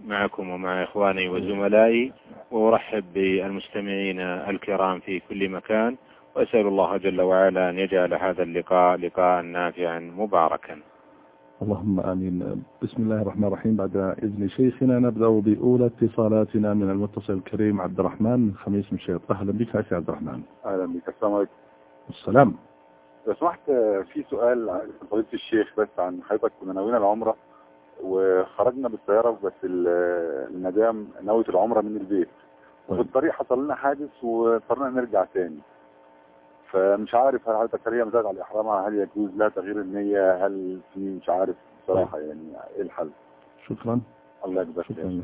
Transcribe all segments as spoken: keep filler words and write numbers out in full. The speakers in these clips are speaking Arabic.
معكم ومع إخواني وزملائي، وأرحب بالمستمعين الكرام في كل مكان، وأسأل الله جل وعلا أن يجعل هذا اللقاء لقاء نافعا مباركا. اللهم آمين. بسم الله الرحمن الرحيم. بعد إذن شيخنا نبدأ بأولى اتصالاتنا من المتصل الكريم عبد الرحمن من خميس مشيط. أهلا بك أخي عبد الرحمن. أهلا بك. السلام عليكم. السلام. لو سمحت في سؤال عن فضيلة الشيخ، بس عن حضرتك. كنا ناويين العمرة وخرجنا بالسيارة، بس المدام ناوية العمرة من البيت، وفي الطريق حصل لنا حادث واضطرينا نرجع تاني. فمش عارف هل حضرتك هي مزاد على إحرامها، هل يجوز لا تغيير النية، هل في مش عارف بصراحة يعني إيه الحل؟ شكرا. الله يجزاك خير.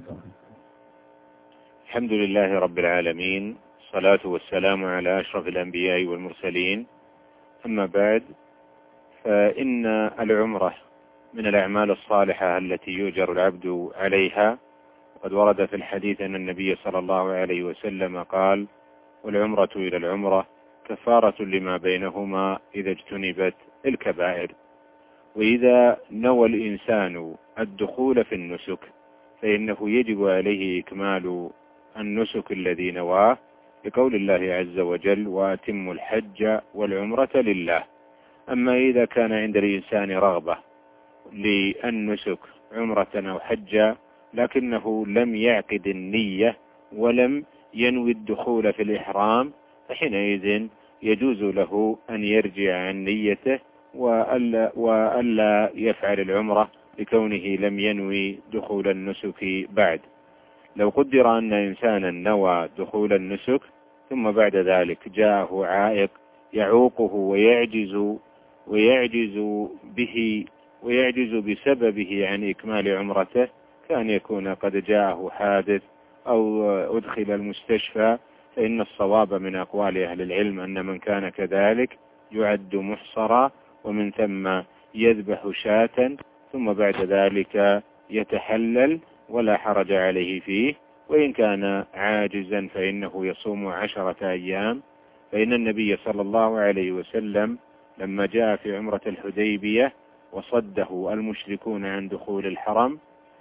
الحمد لله رب العالمين، الصلاة والسلام على أشرف الأنبياء والمرسلين. أما بعد، فإن العمرة من الأعمال الصالحة التي يؤجر العبد عليها. وقد ورد في الحديث أن النبي صلى الله عليه وسلم قال: والعمرة إلى العمرة كفارة لما بينهما إذا اجتنبت الكبائر. وإذا نوى الإنسان الدخول في النسك فإنه يجب عليه إكمال النسك الذي نواه، لقول الله عز وجل: وأتموا الحج والعمرة لله. أما إذا كان عند الإنسان رغبة للنسك عمرة أو حجة لكنه لم يعقد النية ولم ينوي الدخول في الإحرام، فحينئذ يجوز له أن يرجع عن نيته وألا, وألا يفعل العمرة لكونه لم ينوي دخول النسك بعد. لو قدر أن إنسانا نوى دخول النسك ثم بعد ذلك جاءه عائق يعوقه ويعجز ويعجز به ويعجز بسببه عن إكمال عمرته، كان يكون قد جاءه حادث أو أدخل المستشفى، فإن الصواب من أقوال أهل العلم أن من كان كذلك يعد محصرا، ومن ثم يذبح شاة ثم بعد ذلك يتحلل ولا حرج عليه فيه. وإن كان عاجزا فإنه يصوم عشرة أيام، فإن النبي صلى الله عليه وسلم لما جاء في عمرة الحديبية وصده المشركون عن دخول الحرم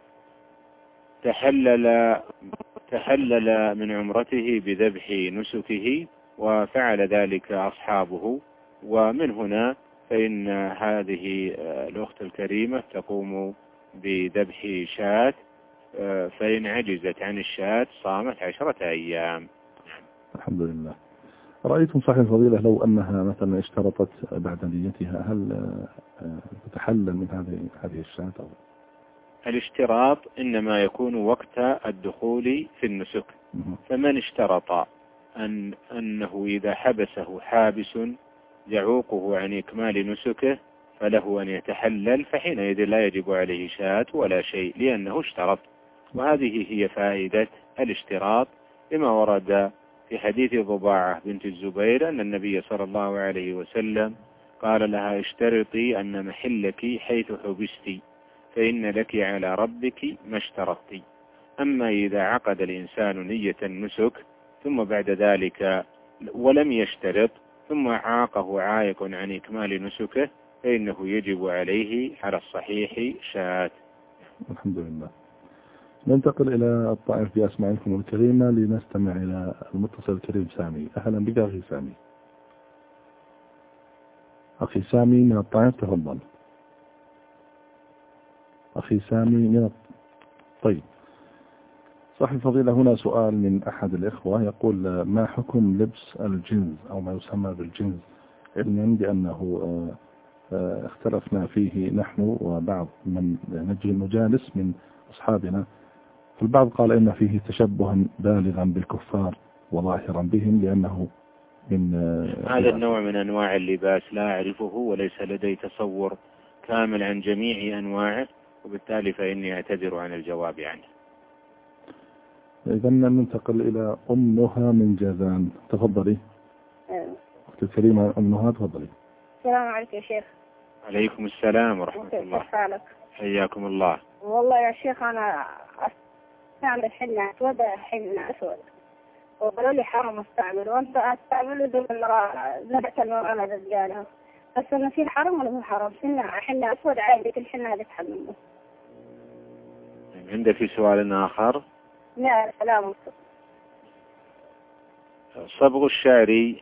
تحلل تحلل من عمرته بذبح نسكه، وفعل ذلك أصحابه. ومن هنا فإن هذه الأخت الكريمة تقوم بذبح شاة، فإن عجزت عن الشاة صامت عشرة أيام. الحمد لله. رأيتم صاحب الفضيلة لو أنها مثلا اشترطت بعد نيتها هل تتحلل من هذه هذه الشاة؟ أو الاشتراط إنما يكون وقت الدخول في النسك، فمن اشترط أن أنه إذا حبسه حابس يعوقه عن إكمال نسكه فله أن يتحلل، فحينئذ لا يجب عليه شاة ولا شيء لأنه اشترط. وهذه هي فائدة الاشتراط، لما ورد في حديث ضباعة بنت الزبير أن النبي صلى الله عليه وسلم قال لها: اشترطي أن محلك حيث حبستي فإن لك على ربك ما اشترطت. أما إذا عقد الإنسان نية النسك ثم بعد ذلك ولم يشترط ثم عاقه عائق عن إكمال نسكه فإنه يجب عليه على الصحيح شاة. الحمد لله. ننتقل إلى الطائف بأسماعكم الكريمة لنستمع إلى المتصل الكريم سامي. أهلا بك أخي سامي. أخي سامي من الطائف، تفضل. أخي سامي من الط... طيب صاحب الفضيلة، هنا سؤال من أحد الإخوة يقول: ما حكم لبس الجنز أو ما يسمى بالجنز، علما بأنه اختلفنا فيه نحن وبعض من نجالس من أصحابنا، فالبعض قال إن فيه تشبها بالغا بالكفار وظاهرا بهم لأنه من هذا النوع من أنواع اللباس لا أعرفه وليس لدي تصور كامل عن جميع أنواعه، وبالتالي فإني أعتذر عن الجواب عنه. إذا ننتقل إلى أم نهى من جازان، تفضلي. أختي الكريمة أم نهى، تفضلي. السلام عليكم يا شيخ. عليكم السلام ورحمة الله. كيف حالك؟ حياكم الله. والله يا شيخ أنا أستعمل حنة أسود، حنة أسود، وقالوا لي حرام أستعمل، وأنت أستعمله دون المرأة زبط المرأة الرجالة، بس إنه في حرام ولا مو حرام؟ حنة حنة أسود عادي، كل حنة هذه تحمله. عندك سؤال آخر؟ لا سلام. صبغ الشعر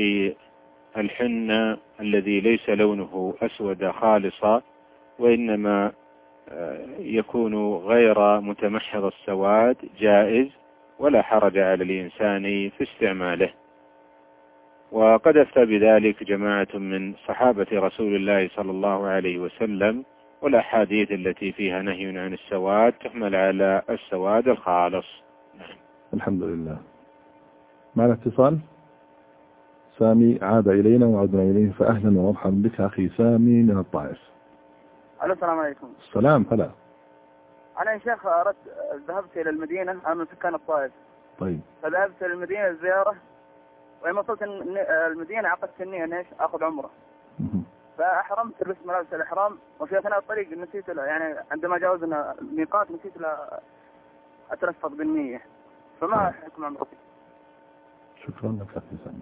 بالحنة الذي ليس لونه أسود خالصا وإنما يكون غير متمحض السواد جائز ولا حرج على الإنسان في استعماله. وقد أفتى بذلك جماعة من صحابة رسول الله صلى الله عليه وسلم، والأحاديث التي فيها نهي عن السواد تحمل على السواد الخالص. نعم. الحمد لله. معنا اتصال. سامي عاد إلينا وعدنا إليه، فأهلا ومرحبا بك أخي سامي من الطائف. السلام عليكم. السلام. فلا أنا يا شيخ أردت ذهبت إلى المدينة، أنا من سكان الطائف. طيب. فذهبت إلى المدينة الزيارة، ولما وصلت المدينة عقدت النية إن إيش آخذ عمرة. فأحرمت لبست ملابس الإحرام، وفي أثناء الطريق نسيت يعني عندما جاوزنا الميقات نسيت أتلفظ بالنية، فما حكم عمرتي؟ شكرا لك أخي سامي.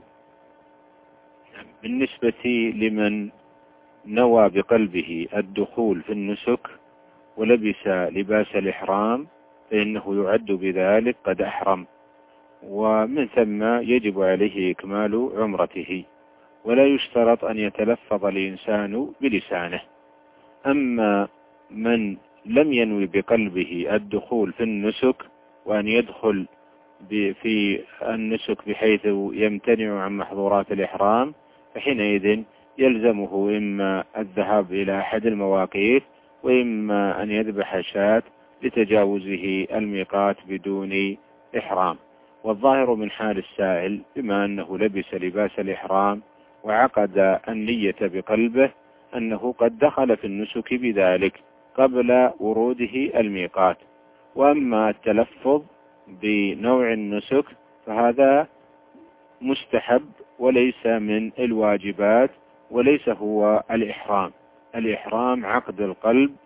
بالنسبة لمن نوى بقلبه الدخول في النسك ولبس لباس الإحرام فإنه يعد بذلك قد أحرم، ومن ثم يجب عليه إكمال عمرته، ولا يشترط أن يتلفظ الإنسان بلسانه. أما من لم ينوي بقلبه الدخول في النسك وأن يدخل في النسك بحيث يمتنع عن محظورات الإحرام، فحينئذ يلزمه إما الذهاب إلى أحد المواقيت وإما أن يذبح شاة لتجاوزه الميقات بدون إحرام. والظاهر من حال السائل بما أنه لبس لباس الإحرام وعقد النية بقلبه أنه قد دخل في النسك بذلك قبل وروده الميقات. وأما التلفظ بنوع النسك فهذا مستحب وليس من الواجبات، وليس هو الإحرام. الإحرام عقد القلب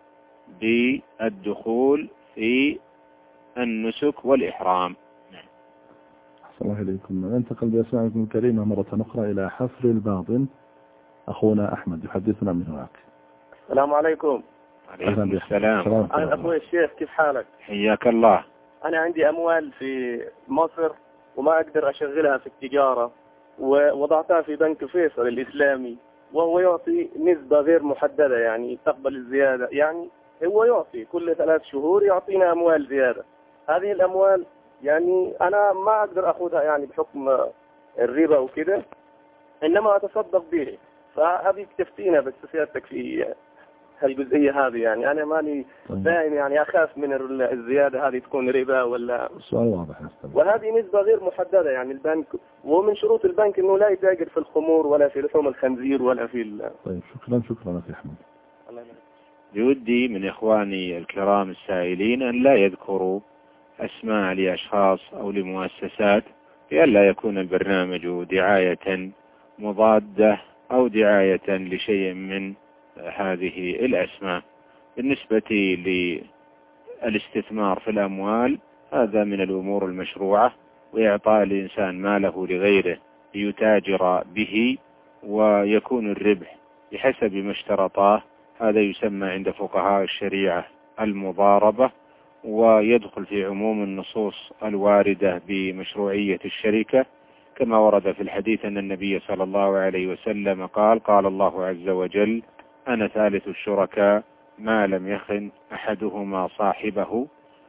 بالدخول في النسك والإحرام. أحسن الله إليكم. ننتقل بأسماعكم الكريمة مرة أخرى إلى حفر الباطن. أخونا أحمد يحدثنا من هناك. السلام عليكم. عليكم السلام. أنا أخوي الشيخ، كيف حالك؟ حياك الله. أنا عندي أموال في مصر وما أقدر أشغلها في التجارة، ووضعتها في بنك فيصل الإسلامي، وهو يعطي نسبة غير محددة، يعني تقبل الزيادة، يعني هو يعطي كل ثلاث شهور يعطينا أموال زيادة. هذه الأموال يعني أنا ما أقدر أخذها يعني بحكم الربا وكده، إنما أتصدق به. فهذه تفتينا بس سيادتك في هالجزئية هذه، يعني أنا ماني فاهم، يعني أخاف من الزيادة هذه تكون ربا ولا. السؤال واضح. وهذه نسبة غير محددة، يعني البنك، ومن شروط البنك إنه لا يتاجر في الخمور ولا في لحوم الخنزير ولا في ال... طيب شكرا شكرا أخي أحمد. الله يبارك. بودي من إخواني الكرام السائلين أن لا يذكروا أسماء لأشخاص أو لمؤسسات لئلا يكون البرنامج دعاية مضادة أو دعاية لشيء من هذه الأسماء. بالنسبة للاستثمار في الأموال هذا من الأمور المشروعة، وإعطاء الإنسان ماله لغيره ليتاجر به ويكون الربح بحسب ما اشترطاه، هذا يسمى عند فقهاء الشريعة المضاربة، ويدخل في عموم النصوص الواردة بمشروعية الشركة، كما ورد في الحديث أن النبي صلى الله عليه وسلم قال: قال الله عز وجل: أنا ثالث الشركاء ما لم يخن أحدهما صاحبه.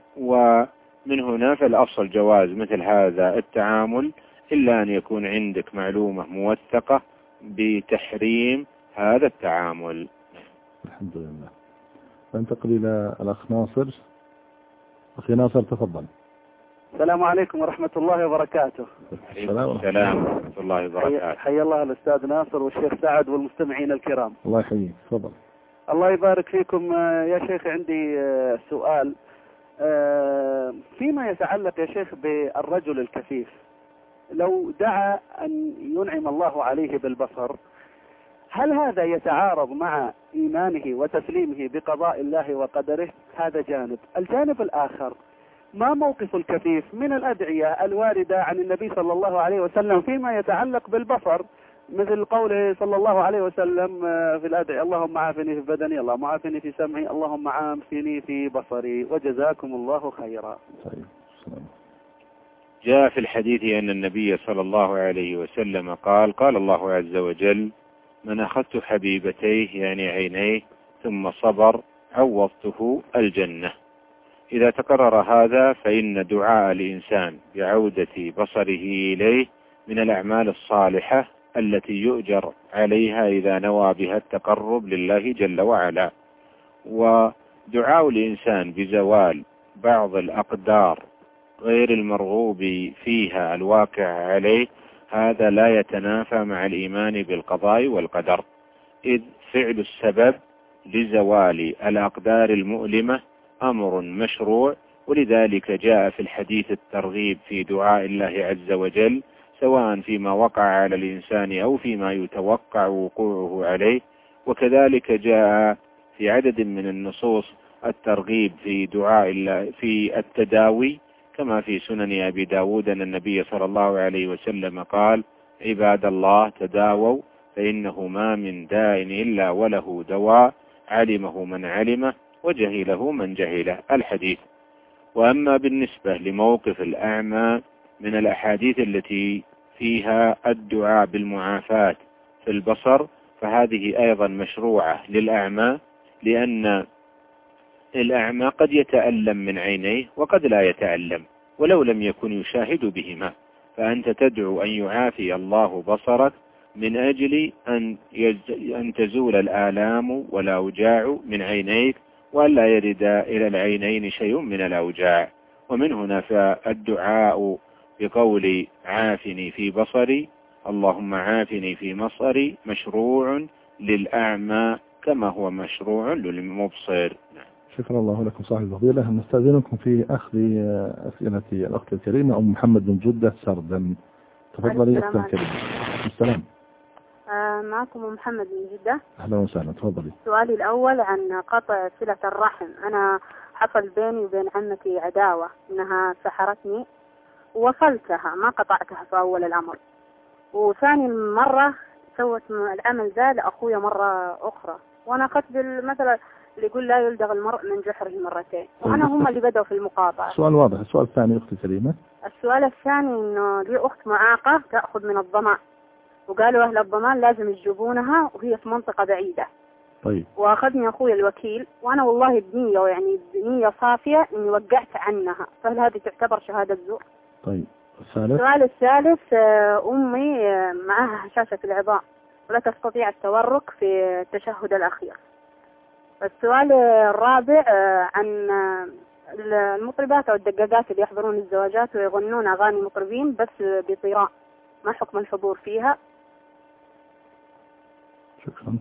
ومن هنا فالأصل جواز مثل هذا التعامل، إلا أن يكون عندك معلومة موثقة بتحريم هذا التعامل. الحمد لله. ننتقل إلى الأخ ناصر. أخي ناصر تفضل. السلام عليكم ورحمة الله وبركاته. السلام ورحمة الله وبركاته. حيا الله الأستاذ ناصر والشيخ سعد والمستمعين الكرام. الله يحييك. تفضل. الله يبارك فيكم. يا شيخ عندي سؤال فيما يتعلق يا شيخ بالرجل الكفيف، لو دعا أن ينعم الله عليه بالبصر، هل هذا يتعارض مع إيمانه وتسليمه بقضاء الله وقدره؟ هذا جانب. الجانب الآخر، ما موقف الكفيف من الأدعية الواردة عن النبي صلى الله عليه وسلم فيما يتعلق بالبصر، مثل قوله صلى الله عليه وسلم في الأدعية: اللهم عافني في بدني، اللهم عافني في سمعي، اللهم عافني في بصري، وجزاكم الله خيرا. طيب. جاء في الحديث أن النبي صلى الله عليه وسلم قال: قال الله عز وجل: من أخذت حبيبتيه يعني عينيه ثم صبر عوضته الجنة. إذا تكرر هذا فإن دعاء الإنسان بعودة بصره إليه من الأعمال الصالحة التي يؤجر عليها إذا نوى بها التقرب لله جل وعلا. ودعاء الإنسان بزوال بعض الأقدار غير المرغوب فيها الواقع عليه هذا لا يتنافى مع الإيمان بالقضاء والقدر، إذ فعل السبب لزوال الأقدار المؤلمة أمر مشروع، ولذلك جاء في الحديث الترغيب في دعاء الله عز وجل سواء فيما وقع على الإنسان أو فيما يتوقع وقوعه عليه. وكذلك جاء في عدد من النصوص الترغيب في دعاء الله في التداوي، كما في سنن أبي داود أن النبي صلى الله عليه وسلم قال: عباد الله تداووا فإنه ما من داء إلا وله دواء، علمه من علمه وجهله من جهله. الحديث. وأما بالنسبة لموقف الأعمى من الأحاديث التي فيها الدعاء بالمعافاة في البصر فهذه أيضا مشروعة للأعمى، لأن الأعمى قد يتألم من عينيه وقد لا يتألم ولو لم يكن يشاهد بهما، فأنت تدعو أن يعافي الله بصرك من أجل أن, يز... أن تزول الآلام والأوجاع من عينيك وأن لا يرد إلى العينين شيء من الأوجاع. ومن هنا فالدعاء بقول عافني في بصري، اللهم عافني في بصري، مشروع للأعمى كما هو مشروع للمبصر. شكرا الله لكم صاحب الفضيلة. نستأذنكم في أخذ أسئلة الأخت الكريمة أم محمد بن جدة سردا. تفضلي أخت الكريمة. السلام. آه معكم أم محمد بن جدة. أهلا وسهلا. تفضلي. سؤالي الأول عن قطع صلة الرحم. أنا حصل بيني وبين عمتي عداوة، إنها سحرتني ووصلتها، ما قطعتها في أول الأمر، وثاني مرة سوت العمل ذا لأخويا مرة أخرى، وأنا أخذت بالمثل اللي يقول لا يلدغ المرء من جحره مرتين، وأنا هم اللي بدأوا في المقاطعة. السؤال واضح. السؤال الثاني أختي كريمة. السؤال الثاني إنه لي أخت معاقة تأخذ من الضمان، وقالوا أهل الضمان لازم يجيبونها وهي في منطقة بعيدة. طيب. وأخذني أخوي الوكيل، وأنا والله بنية يعني بنية صافية إني وقعت عنها، فهل هذه تعتبر شهادة زور؟ طيب. الثالث. السؤال الثالث، أمي معها هشاشة العظام ولا تستطيع التورك في التشهد الأخير. السؤال الرابع عن المطربات أو الدقاقات اللي يحضرون الزواجات ويغنون أغاني مطربين بس بطيران، ما حكم الحضور فيها؟ شكرا.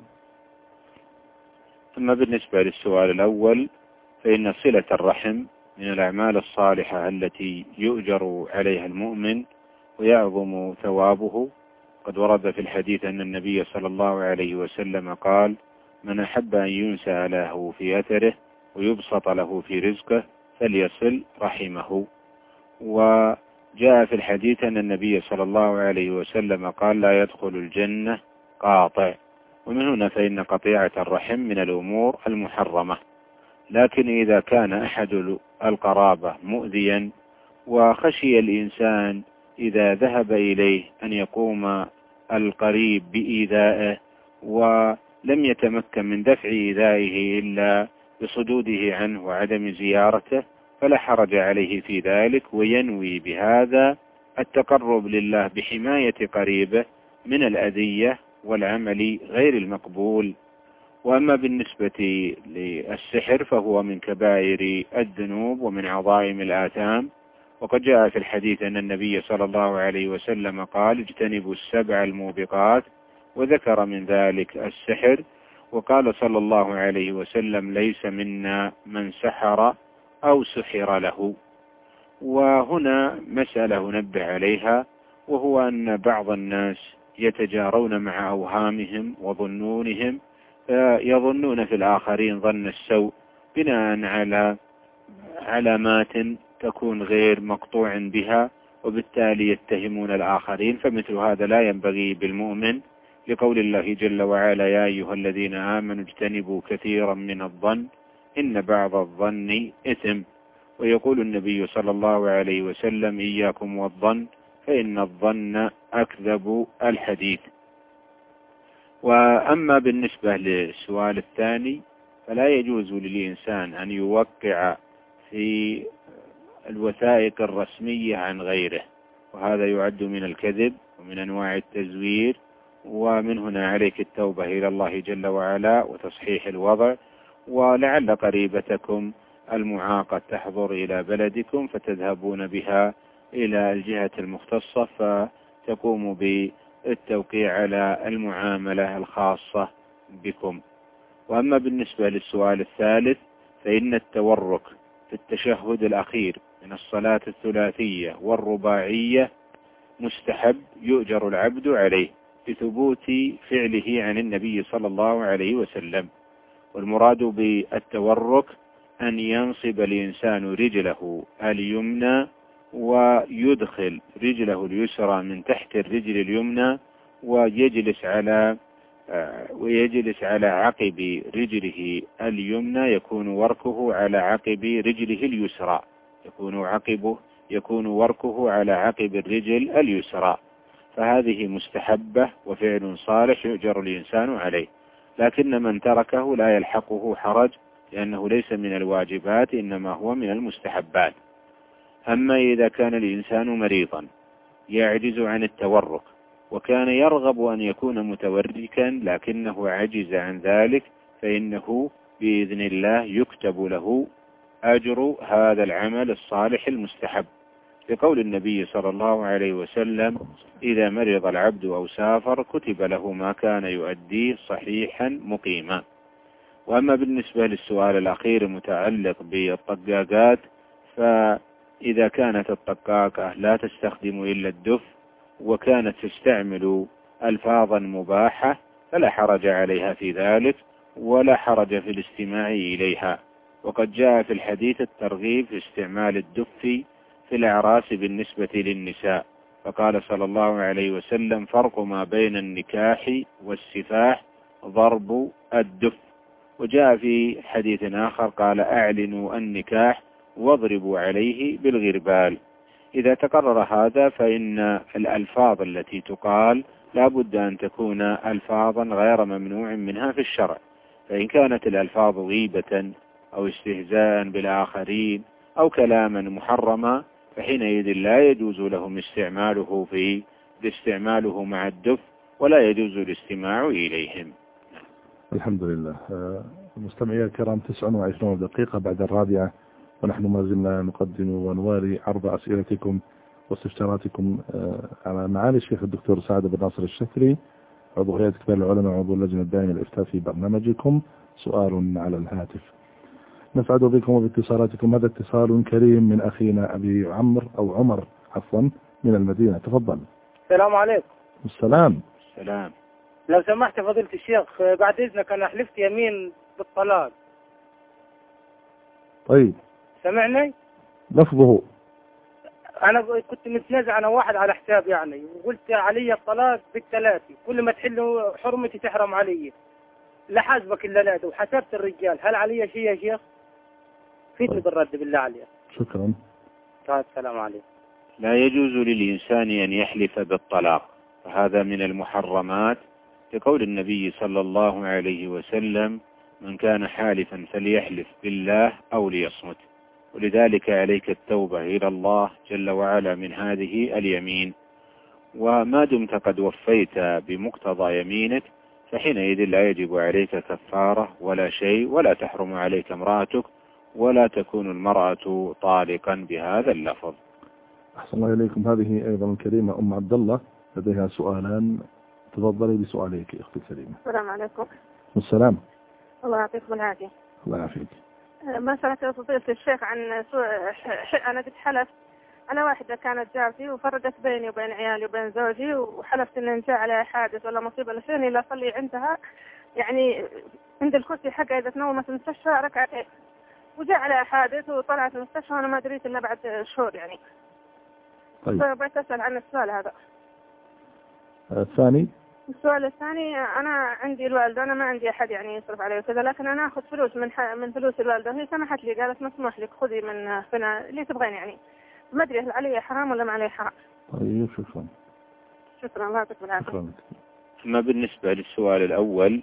أما بالنسبة للسؤال الأول فإن صلة الرحم من الأعمال الصالحة التي يؤجر عليها المؤمن ويعظم ثوابه. قد ورد في الحديث أن النبي صلى الله عليه وسلم قال: من أحب أن ينسى له في أثره ويبسط له في رزقه فليصل رحمه. وجاء في الحديث أن النبي صلى الله عليه وسلم قال: لا يدخل الجنة قاطع. ومن هنا فإن قطيعة الرحم من الأمور المحرمة، لكن إذا كان أحد القرابة مؤذيا وخشي الإنسان إذا ذهب إليه أن يقوم القريب بإيذائه ولم يتمكن من دفع إيذائه إلا بصدوده عنه وعدم زيارته، فلا حرج عليه في ذلك، وينوي بهذا التقرب لله بحماية قريبه من الأذية والعمل غير المقبول. وأما بالنسبة للسحر فهو من كبائر الذنوب ومن عظائم الآثام، وقد جاء في الحديث أن النبي صلى الله عليه وسلم قال: اجتنبوا السبع الموبقات، وذكر من ذلك السحر. وقال صلى الله عليه وسلم: ليس منا من سحر أو سحر له. وهنا مسألة نبه عليها، وهو أن بعض الناس يتجارون مع أوهامهم وظنونهم، يظنون في الآخرين ظن السوء بناء على علامات تكون غير مقطوع بها، وبالتالي يتهمون الآخرين. فمثل هذا لا ينبغي بالمؤمن لقول الله جل وعلا يا أيها الذين آمنوا اجتنبوا كثيرا من الظن إن بعض الظن إثم. ويقول النبي صلى الله عليه وسلم إياكم والظن فإن الظن أكذب الحديث. وأما بالنسبة للسؤال الثاني فلا يجوز للإنسان أن يوقع في الوثائق الرسمية عن غيره، وهذا يعد من الكذب ومن أنواع التزوير، ومن هنا عليك التوبة إلى الله جل وعلا وتصحيح الوضع. ولعل قريبتكم المعاقة تحضر إلى بلدكم فتذهبون بها إلى الجهة المختصة فتقوم بالتوقيع على المعاملة الخاصة بكم. وأما بالنسبة للسؤال الثالث فإن التورك في التشهد الأخير من الصلاة الثلاثية والرباعية مستحب يؤجر العبد عليه بثبوت فعله عن النبي صلى الله عليه وسلم. والمراد بالتورك أن ينصب الإنسان رجله اليمنى ويدخل رجله اليسرى من تحت الرجل اليمنى ويجلس على ويجلس على عقب رجله اليمنى، يكون وركه على عقب رجله اليسرى، يكون عقبه يكون وركه على عقب الرجل اليسرى. فهذه مستحبة وفعل صالح يؤجر الإنسان عليه، لكن من تركه لا يلحقه حرج لأنه ليس من الواجبات إنما هو من المستحبات. أما إذا كان الإنسان مريضا يعجز عن التورك وكان يرغب أن يكون متوركا لكنه عجز عن ذلك فإنه بإذن الله يكتب له أجر هذا العمل الصالح المستحب، لقول النبي صلى الله عليه وسلم إذا مرض العبد أو سافر كتب له ما كان يؤديه صحيحا مقيما. وأما بالنسبة للسؤال الأخير المتعلق بالطقاقات فإذا كانت الطقاقة لا تستخدم إلا الدف وكانت تستعمل ألفاظا مباحة فلا حرج عليها في ذلك ولا حرج في الاستماع إليها. وقد جاء في الحديث الترغيب في استعمال الدف في الأعراس بالنسبة للنساء، فقال صلى الله عليه وسلم فرق ما بين النكاح والسفاح ضرب الدف. وجاء في حديث آخر قال أعلنوا النكاح واضربوا عليه بالغربال. إذا تقرر هذا فإن الألفاظ التي تقال لا بد أن تكون ألفاظا غير ممنوع منها في الشرع، فإن كانت الألفاظ غيبة أو استهزاء بالآخرين أو كلاما محرما فحينئذ لا يجوز لهم استعماله في استعماله مع الدف ولا يجوز الاستماع إليهم. الحمد لله. المستمعين الكرام تسعة وعشرين دقيقة بعد الرابعة ونحن ما زلنا نقدم ونواري عرض أسئلتكم واستفساراتكم على معالي الشيخ الدكتور سعد بن ناصر الشفري عضو هيئة كبار العلماء وعضو اللجنة الدائمة للإفتاء في برنامجكم سؤال على الهاتف. نسعد بكم وباتصالاتكم. هذا اتصال كريم من أخينا أبي عمرو أو عمر عفوا من المدينة. تفضل. السلام عليكم. السلام. السلام. لو سمحت فضيلة الشيخ بعد إذنك أنا حلفت يمين بالطلاق. طيب. سمعني؟ لفظه. أنا كنت متنازع أنا واحد على حساب يعني وقلت علي الطلاق بالثلاثة، كل ما تحل حرمتي تحرم علي، لا حاسبك إلا لا وحسبت الرجال، هل علي شيء يا شيخ؟ فيدني طيب. بالرد بالله عليك. شكرا. طيب السلام عليكم. لا يجوز للإنسان أن يحلف بالطلاق، فهذا من المحرمات لقول النبي صلى الله عليه وسلم من كان حالفا فليحلف بالله أو ليصمت. ولذلك عليك التوبة إلى الله جل وعلا من هذه اليمين، وما دمت قد وفيت بمقتضى يمينك فحينئذ لا يجب عليك كفارة ولا شيء، ولا تحرم عليك امرأتك ولا تكون المرأة طالقا بهذا اللفظ. أحسن الله إليكم. هذه أيضا الكريمة أم عبد الله لديها سؤالان، تفضلي بسؤاليك أختي الكريمة. السلام عليكم. السلام. الله يعطيكم العافية. الله يعافيك. ما سألت فضيلة الشيخ عن سوء أنا قد حلفت أنا واحدة كانت جارتي وفرقت بيني وبين عيالي وبين زوجي، وحلفت إن إن جاء على حادث ولا مصيبة لشيء لا أصلي عندها يعني عند الكرسي حقها إذا تنومت في المستشفى ركعتين، وجاء على حادث وطلعت المستشفى وأنا ما دريت إلا بعد شهور يعني. طيب. فبغيت أسأل عن السؤال هذا. الثاني. السؤال الثاني، أنا عندي الوالدة، أنا ما عندي أحد يعني يصرف علي وكذا، لكن أنا أخذ فلوس من ح... من فلوس الوالدة، هي سمحت لي قالت مسموح لك خذي من فلان اللي تبغين يعني. ما أدري هل علي حرام ولا ما علي حرام. طيب شكرا. شكرا، الله يعطيك العافية. أما بالنسبة للسؤال الأول،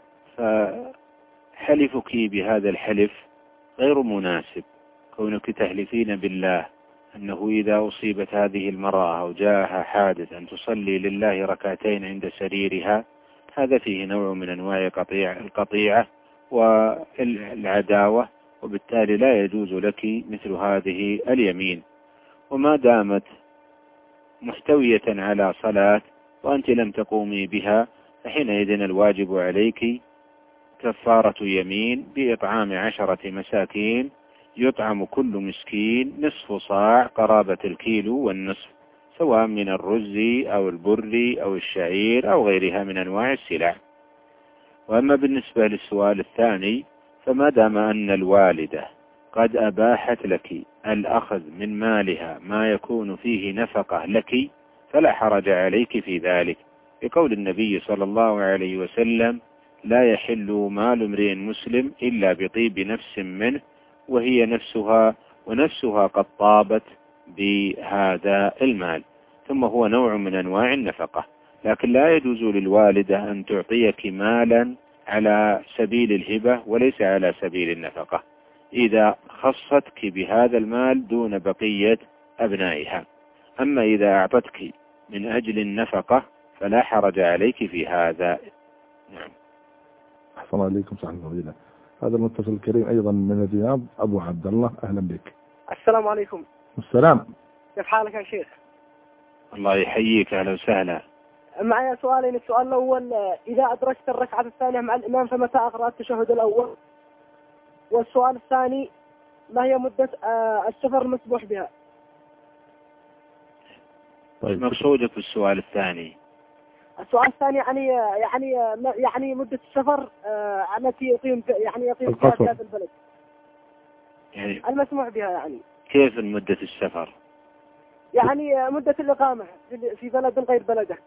فحلفك بهذا الحلف غير مناسب. كونك تحلفين بالله أنه إذا أصيبت هذه المرأة أو جاءها حادث أن تصلي لله ركعتين عند سريرها، هذا فيه نوع من أنواع قطيع القطيعة والعداوة، وبالتالي لا يجوز لك مثل هذه اليمين. وما دامت محتوية على صلاة وأنت لم تقومي بها، فحينئذ الواجب عليك كفارة يمين بإطعام عشرة مساكين، يطعم كل مسكين نصف صاع قرابة الكيلو والنصف، سواء من الرز أو البر أو الشعير أو غيرها من أنواع السلع. وأما بالنسبة للسؤال الثاني، فما دام أن الوالدة قد أباحت لك الأخذ من مالها ما يكون فيه نفقة لك، فلا حرج عليك في ذلك، بقول النبي صلى الله عليه وسلم: لا يحل مال امرئ مسلم إلا بطيب نفس منه، وهي نفسها ونفسها قد طابت بهذا المال. ثم هو نوع من أنواع النفقة، لكن لا يجوز للوالدة أن تعطيك مالا على سبيل الهبة وليس على سبيل النفقة، إذا خصتك بهذا المال دون بقية أبنائها. أما إذا أعطتك من أجل النفقة فلا حرج عليك في هذا. نعم. أحسن عليكم صاحب الفضيلة. هذا المتصل الكريم أيضا من الرياض، أبو عبد الله، أهلا بك. السلام عليكم. السلام. كيف حالك يا شيخ؟ الله يحييك، أهلا وسهلا. معي سؤالين. السؤال الأول، إذا أدركت الركعة الثانية مع الإمام فمتى أقرأ التشهد الأول؟ والسؤال الثاني، ما هي مدة السفر المسموح بها؟ طيب، مقصودك بالسؤال الثاني؟ السؤال الثاني يعني يعني يعني مدة السفر التي يقيم يعني يقيم فيها في هذا البلد، يعني المسموح بها. يعني كيف مدة السفر؟ يعني مدة الإقامة في بلد غير بلدك.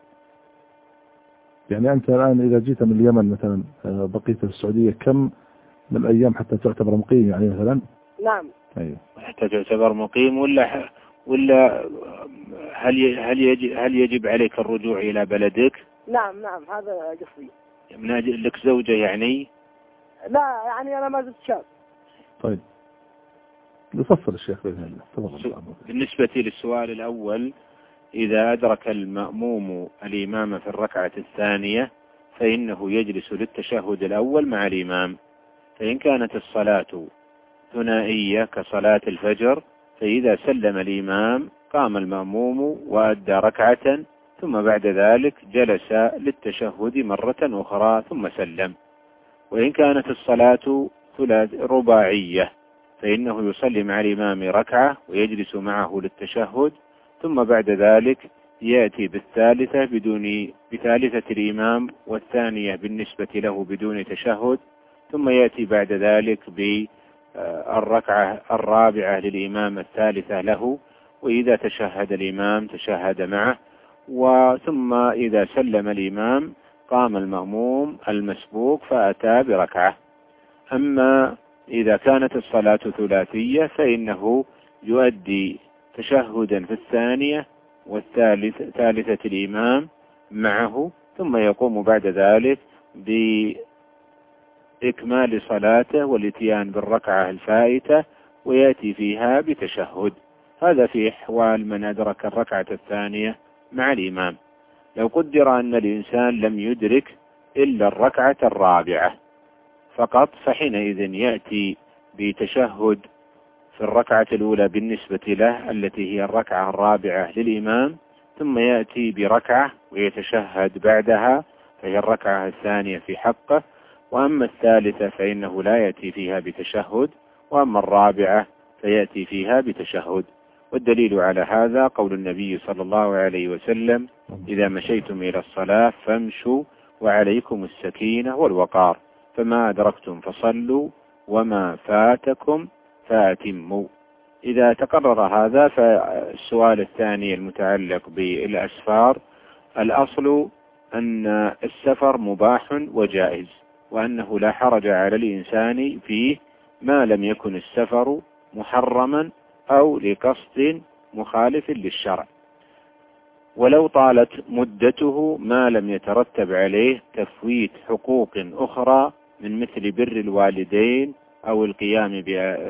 يعني أنت الآن إذا جيت من اليمن مثلا بقيت في السعودية، كم من الأيام حتى تعتبر مقيم يعني مثلا؟ نعم. أيوه. حتى تعتبر مقيم، ولا ولا هل هل يجب هل يجب عليك الرجوع إلى بلدك؟ نعم نعم، هذا قصدي. من أجل لك زوجة يعني؟ لا، يعني أنا ما زلت شاب. طيب، يفصل الشيخ بإذن الله. تفضل. بالنسبة للسؤال الأول، إذا أدرك المأموم الإمام في الركعة الثانية فإنه يجلس للتشهد الأول مع الإمام. فإن كانت الصلاة ثنائية كصلاة الفجر، فإذا سلم الإمام قام المأموم وأدى ركعة، ثم بعد ذلك جلس للتشهد مرة أخرى ثم سلم. وإن كانت الصلاة رباعية فإنه يصلي مع الإمام ركعة ويجلس معه للتشهد، ثم بعد ذلك يأتي بالثالثة بدون بثالثة الإمام والثانية بالنسبة له بدون تشهد، ثم يأتي بعد ذلك بالركعة الرابعة للإمام الثالثة له، وإذا تشهد الإمام تشهد معه، وثم إذا سلم الإمام قام المأموم المسبوق فأتى بركعة. أما إذا كانت الصلاة ثلاثية فإنه يؤدي تشهدا في الثانية والثالث ثالثة الإمام معه، ثم يقوم بعد ذلك بإكمال صلاته والاتيان بالركعة الفائتة ويأتي فيها بتشهد. هذا في أحوال من أدرك الركعة الثانية مع الإمام. لو قدر أن الإنسان لم يدرك إلا الركعة الرابعة فقط، فحينئذ يأتي بتشهد في الركعة الأولى بالنسبة له التي هي الركعة الرابعة للإمام، ثم يأتي بركعة ويتشهد بعدها فهي الركعة الثانية في حقه. وأما الثالثة فإنه لا يأتي فيها بتشهد، وأما الرابعة فيأتي فيها بتشهد. والدليل على هذا قول النبي صلى الله عليه وسلم: إذا مشيتم إلى الصلاة فامشوا وعليكم السكينة والوقار، فما أدركتم فصلوا وما فاتكم فأتموا. إذا تقرر هذا، فالسؤال الثاني المتعلق بالأسفار، الأصل أن السفر مباح وجائز، وأنه لا حرج على الإنسان فيه ما لم يكن السفر محرما أو لقصد مخالف للشرع، ولو طالت مدته ما لم يترتب عليه تفويت حقوق أخرى من مثل بر الوالدين أو القيام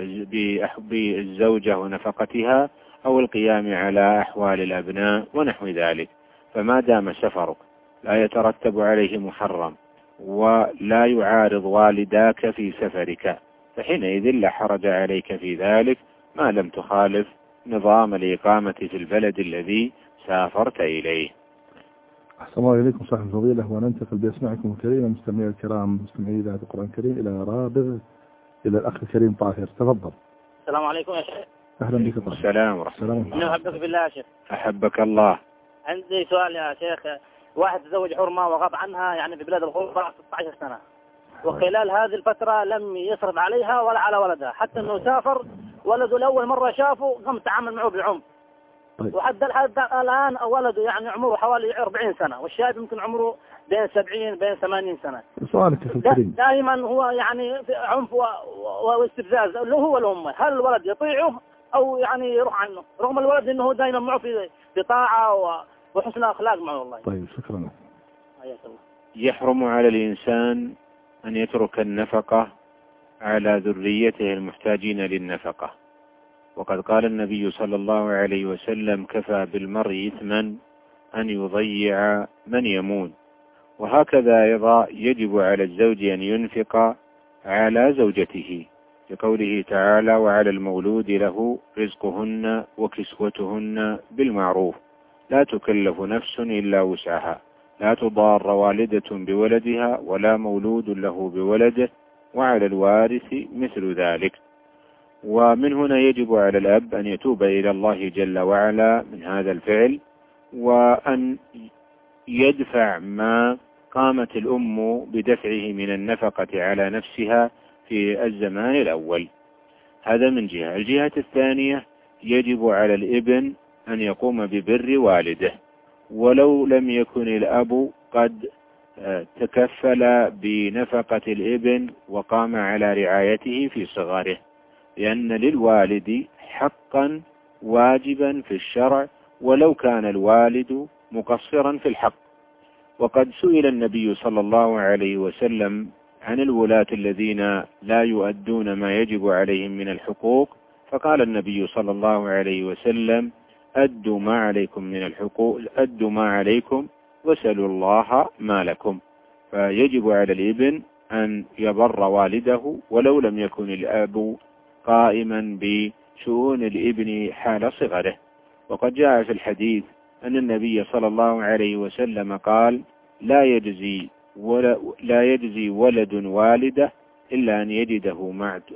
بالزوجة ونفقتها أو القيام على أحوال الأبناء ونحو ذلك. فما دام سفرك لا يترتب عليه محرم ولا يعارض والداك في سفرك، فحينئذ لا حرج عليك في ذلك ما لم تخالف نظام الإقامة في البلد الذي سافرت إليه. أحسن الله إليكم صاحب الفضيلة، وننتقل بأسماعكم الكريمة مستمعي الكرام مستمعي إذاعة القرآن الكريم إلى رابغ إلى الأخ الكريم طاهر. تفضل. السلام عليكم يا شيخ. أهلا بك طاهر. السلام ورحمة الله. أنا أحبك بالله يا شيخ. أحبك الله. عندي سؤال يا شيخ. واحد تزوج حرمة وغاب عنها يعني في بلاد الغربة ستة عشر سنة، وخلال هذه الفترة لم يصرف عليها ولا على ولدها، حتى أنه سافر ولده لأول مرة شافه قام تعامل معه بالعنف. طيب. وحتى الآن ولده يعني عمره حوالي أربعين سنة، والشاب يمكن عمره بين سبعين بين ثمانين سنة. سؤالك في الكريم. دائما هو يعني في عنف واستفزاز له هو والأم. هل الولد يطيعه أو يعني يروح عنه، رغم الولد أنه دائما معه في في طاعة وحسن أخلاق معه والله. طيب شكرا. يحرم على الإنسان أن يترك النفقة على ذريته المحتاجين للنفقة، وقد قال النبي صلى الله عليه وسلم: كفى بالمرء إثما أن يضيع من يمون. وهكذا أيضا يجب على الزوج أن ينفق على زوجته، لقوله تعالى: وعلى المولود له رزقهن وكسوتهن بالمعروف لا تكلف نفس إلا وسعها لا تضار والدة بولدها ولا مولود له بولده وعلى الوارث مثل ذلك. ومن هنا يجب على الأب أن يتوب إلى الله جل وعلا من هذا الفعل، وأن يدفع ما قامت الأم بدفعه من النفقة على نفسها في الزمان الأول. هذا من جهة. الجهة الثانية يجب على الابن أن يقوم ببر والده، ولو لم يكن الأب قد تكفل بنفقة الابن وقام على رعايته في صغره، لأن للوالد حقا واجبا في الشرع ولو كان الوالد مقصرا في الحق. وقد سئل النبي صلى الله عليه وسلم عن الولاة الذين لا يؤدون ما يجب عليهم من الحقوق، فقال النبي صلى الله عليه وسلم: أدوا ما عليكم من الحقوق أدوا ما عليكم وسلوا الله ما لكم. فيجب على الابن أن يبر والده ولو لم يكن الأب قائما بشؤون الابن حال صغره. وقد جاء في الحديث أن النبي صلى الله عليه وسلم قال: لا يجزي لا يجزي ولد والده إلا أن يجده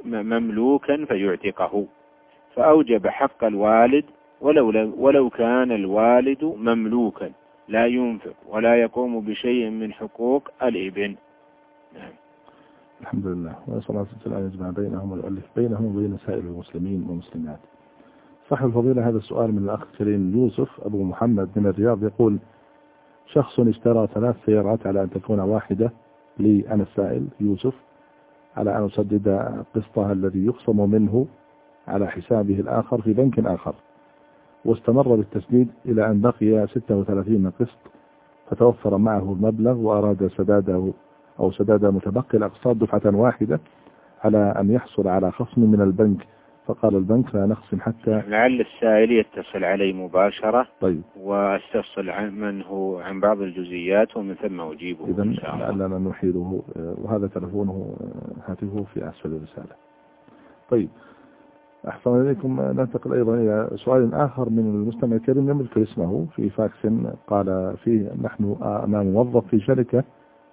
مملوكا فيعتقه، فأوجب حق الوالد ولو ولو كان الوالد مملوكا لا ينفق ولا يقوم بشيء من حقوق الابن. نعم. الحمد لله، ونسأل الله تعالى أن يجمع بينهم ويؤلف بينهم وبين سائر المسلمين والمسلمات. صاحب الفضيلة هذا السؤال من الأخ الكريم يوسف أبو محمد من الرياض، يقول: شخص اشترى ثلاث سيارات على أن تكون واحدة لي أنا السائل يوسف على أن أسدد قسطها الذي يخصم منه على حسابه الآخر في بنك آخر، واستمر بالتسديد إلى أن بقي ستة وثلاثين قسط، فتوفر معه المبلغ وأراد سداده أو سداد متبقي الأقساط دفعة واحدة على أن يحصل على خصم من البنك، فقال البنك لا نخصم حتى. لعل السائل يتصل علي مباشرة. طيب. واستفصل عن منه عن بعض الجزئيات ومن ثم أجيبه. إذن لعلنا نحيله، وهذا تلفونه هاتفه في أسفل الرسالة. طيب. أحسن إليكم. ننتقل أيضا إلى سؤال آخر من المستمع الكريم يملك اسمه في فاكس، قال فيه: نحن أمام موظف في شركة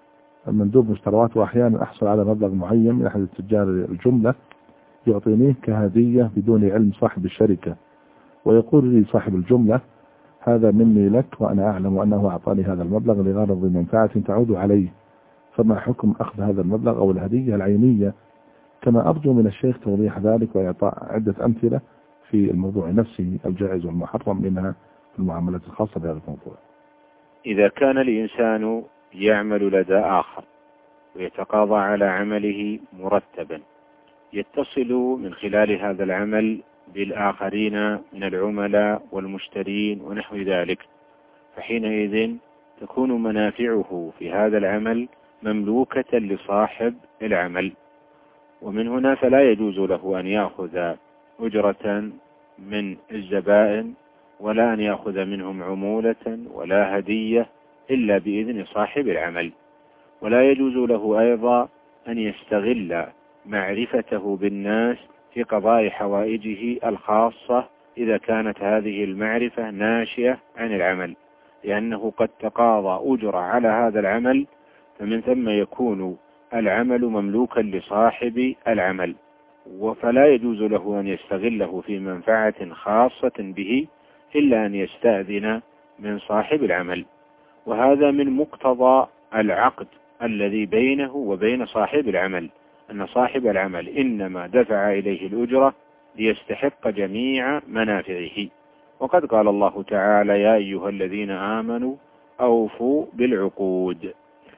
مندوب مشتريات، وأحيانا أحصل على مبلغ معين من أحد التجار الجملة يعطينيه كهدية بدون علم صاحب الشركة، ويقول لي صاحب الجملة: هذا مني لك وأنا أعلم أنه أعطاني هذا المبلغ لغرض منفعة تعود عليه، فما حكم أخذ هذا المبلغ أو الهدية العينية؟ كما أرجو من الشيخ توضيح ذلك وإعطاء عدة أمثلة في الموضوع نفسه الجائز والمحرم منها في المعاملات الخاصة بهذا الموضوع. إذا كان الإنسان يعمل لدى آخر ويتقاضى على عمله مرتبا يتصل من خلال هذا العمل بالآخرين من العملاء والمشترين ونحو ذلك، فحينئذ تكون منافعه في هذا العمل مملوكة لصاحب العمل، ومن هنا فلا يجوز له أن يأخذ أجرة من الزبائن ولا أن يأخذ منهم عمولة ولا هدية إلا بإذن صاحب العمل. ولا يجوز له أيضا أن يستغل معرفته بالناس في قضاء حوائجه الخاصة إذا كانت هذه المعرفة ناشئة عن العمل، لأنه قد تقاضى أجرة على هذا العمل، فمن ثم يكون العمل مملوكا لصاحب العمل، فلا يجوز له أن يستغله في منفعة خاصة به إلا أن يستأذن من صاحب العمل. وهذا من مقتضى العقد الذي بينه وبين صاحب العمل، أن صاحب العمل إنما دفع إليه الأجرة ليستحق جميع منافعه. وقد قال الله تعالى: يا أيها الذين آمنوا أوفوا بالعقود.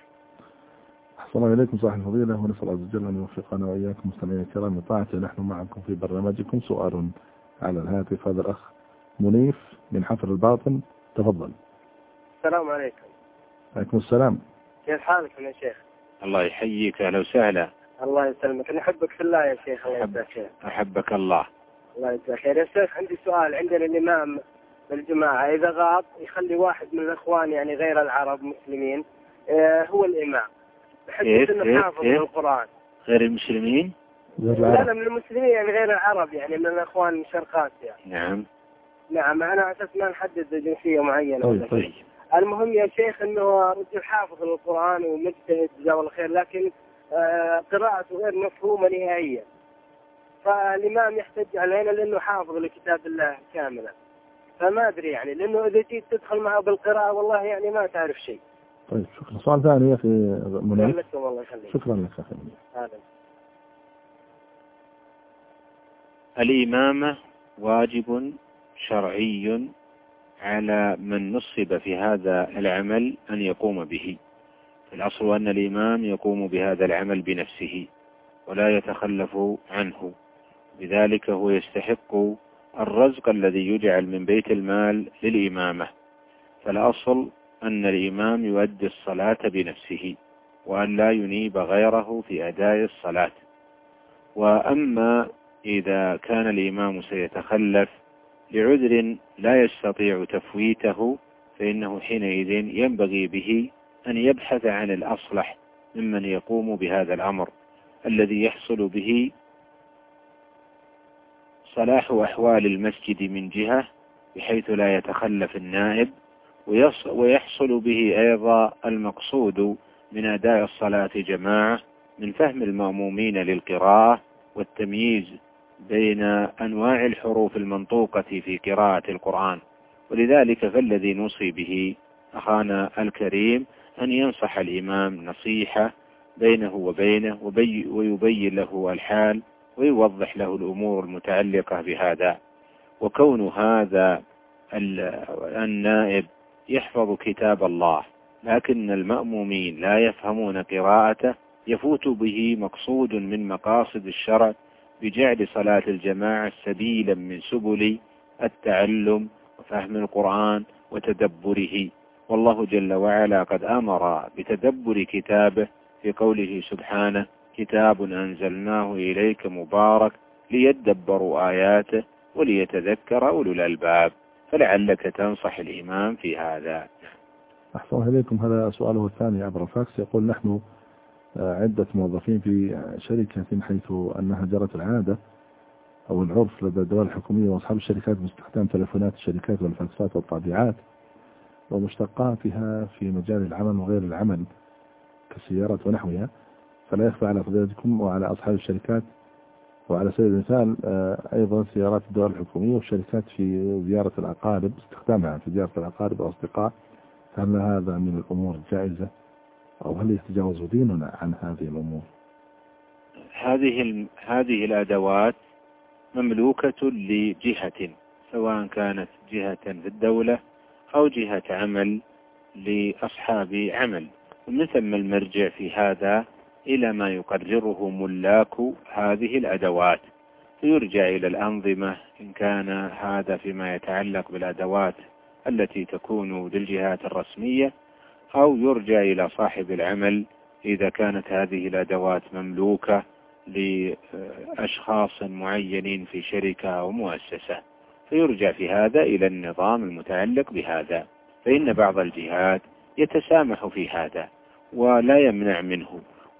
السلام عليكم صاحب الفضيلة، ونسأل الله عز وجل أن يوفقنا وإياكم مستمعين الكرام لطاعته. نحن معكم في برنامجكم. سؤال على الهاتف، هذا الأخ منيف من حفر الباطن، تفضل. السلام عليكم. عليكم السلام. كيف حالك يا شيخ؟ الله يحييك، أهلا وسهلا. الله يسلمك، أنا أحبك في الله يا شيخ. الله يجزاك خير. أحبك الله. الله يجزاك خير يا شيخ. عندي سؤال. عندنا الإمام بالجماعة إذا غاب يخلي واحد من الإخوان يعني غير العرب مسلمين آه هو الإمام، بحيث إنه حافظ القرآن. غير المسلمين؟ غير لا العرب. لا، من المسلمين يعني غير العرب، يعني من الإخوان من شرق آسيا. نعم نعم، أنا على أساس ما نحدد جنسية معينة. طيب طيب. المهم يا شيخ إنه رجل حافظ القرآن ومجتهد جزاه الله خير، لكن آه قراءته غير مفهومة نهائيا، فالإمام يحتج علينا لأنه حافظ لكتاب الله كاملا. فما أدري يعني، لأنه إذا جيت تدخل معه بالقراءة والله يعني ما تعرف شيء. طيب شكرا. سؤال ثاني يا أخي منيف. الله يخليك. شكرا لك أخي منيف. هذا الإمامة واجب شرعي على من نصب في هذا العمل أن يقوم به. الأصل أن الإمام يقوم بهذا العمل بنفسه ولا يتخلف عنه، بذلك هو يستحق الرزق الذي يجعل من بيت المال للإمامة. فالأصل أن الإمام يؤدي الصلاة بنفسه وأن لا ينيب غيره في أداء الصلاة. وأما إذا كان الإمام سيتخلف لعذر لا يستطيع تفويته، فإنه حينئذ ينبغي به أن يبحث عن الأصلح ممن يقوم بهذا الأمر الذي يحصل به صلاح أحوال المسجد من جهة بحيث لا يتخلف النائب، ويحصل به أيضا المقصود من أداء الصلاة جماعة من فهم المأمومين للقراءة والتمييز بين أنواع الحروف المنطوقة في قراءة القرآن. ولذلك فالذي نوصي به أخانا الكريم أن ينصح الإمام نصيحة بينه وبينه ويبين له الحال ويوضح له الأمور المتعلقة بهذا. وكون هذا النائب يحفظ كتاب الله لكن المأمومين لا يفهمون قراءته يفوت به مقصود من مقاصد الشرع بجعل صلاة الجماعة سبيلا من سبل التعلم وفهم القرآن وتدبره. والله جل وعلا قد أمر بتدبر كتابه في قوله سبحانه: كتاب أنزلناه إليك مبارك ليدبروا آياته وليتذكر أولو الألباب. فلعلك تنصح الإمام في هذا. أحسن إليكم. هذا سؤاله الثاني عبر الفاكس، يقول: نحن عدة موظفين في شركة حيث أنها جرت العادة أو العرف لدى الدول الحكومية وأصحاب الشركات باستخدام تلفونات الشركات والفاكسات والطابعات ومشتقاتها في مجال العمل وغير العمل كالسيارات ونحوها. فلا يخفى على فضيلتكم وعلى أصحاب الشركات وعلى سبيل المثال أيضا سيارات الدول الحكومية والشركات في زيارة الأقارب، استخدامها في زيارة الأقارب والأصدقاء، هل هذا من الأمور الجائزة أو هل يتجاوز ديننا عن هذه الأمور؟ هذه هذه الأدوات مملوكة لجهة، سواء كانت جهة في الدولة أو جهة عمل لأصحاب عمل، ومن ثم المرجع في هذا إلى ما يقرره ملاك هذه الأدوات، فيرجع إلى الأنظمة إن كان هذا فيما يتعلق بالأدوات التي تكون للجهات الرسمية، أو يرجع إلى صاحب العمل إذا كانت هذه الأدوات مملوكة لأشخاص معينين في شركة أو مؤسسة، فيرجع في هذا إلى النظام المتعلق بهذا. فإن بعض الجهات يتسامح في هذا ولا يمنع منه،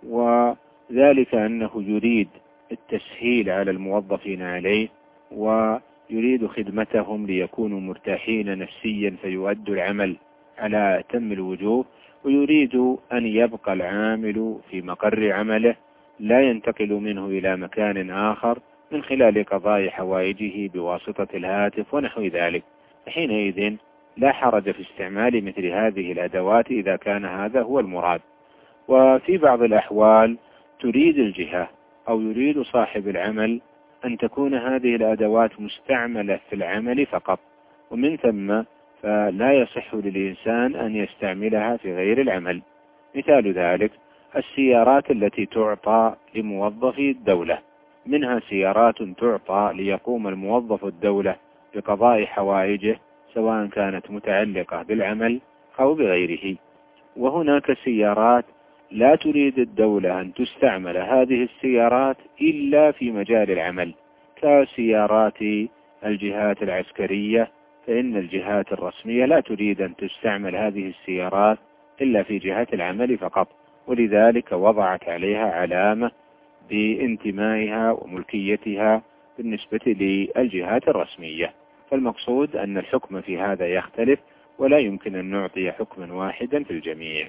وذلك أنه يريد التسهيل على الموظفين عليه ويريد خدمتهم ليكونوا مرتاحين نفسيا فيؤدوا العمل على أتم الوجوه، ويريد أن يبقى العامل في مقر عمله لا ينتقل منه إلى مكان آخر من خلال قضاء حوائجه بواسطة الهاتف ونحو ذلك. حينئذ لا حرج في استعمال مثل هذه الأدوات إذا كان هذا هو المراد. وفي بعض الأحوال تريد الجهة أو يريد صاحب العمل أن تكون هذه الأدوات مستعملة في العمل فقط، ومن ثم فلا يصح للإنسان أن يستعملها في غير العمل. مثال ذلك السيارات التي تعطى لموظفي الدولة، منها سيارات تعطى ليقوم الموظف الدولة بقضاء حوائجه سواء كانت متعلقة بالعمل أو بغيره، وهناك سيارات لا تريد الدولة أن تستعمل هذه السيارات إلا في مجال العمل، كسيارات الجهات العسكرية، فإن الجهات الرسمية لا تريد أن تستعمل هذه السيارات إلا في جهات العمل فقط، ولذلك وضعت عليها علامة بانتمائها وملكيتها بالنسبة للجهات الرسمية. فالمقصود أن الحكم في هذا يختلف، ولا يمكن أن نعطي حكما واحدا في الجميع.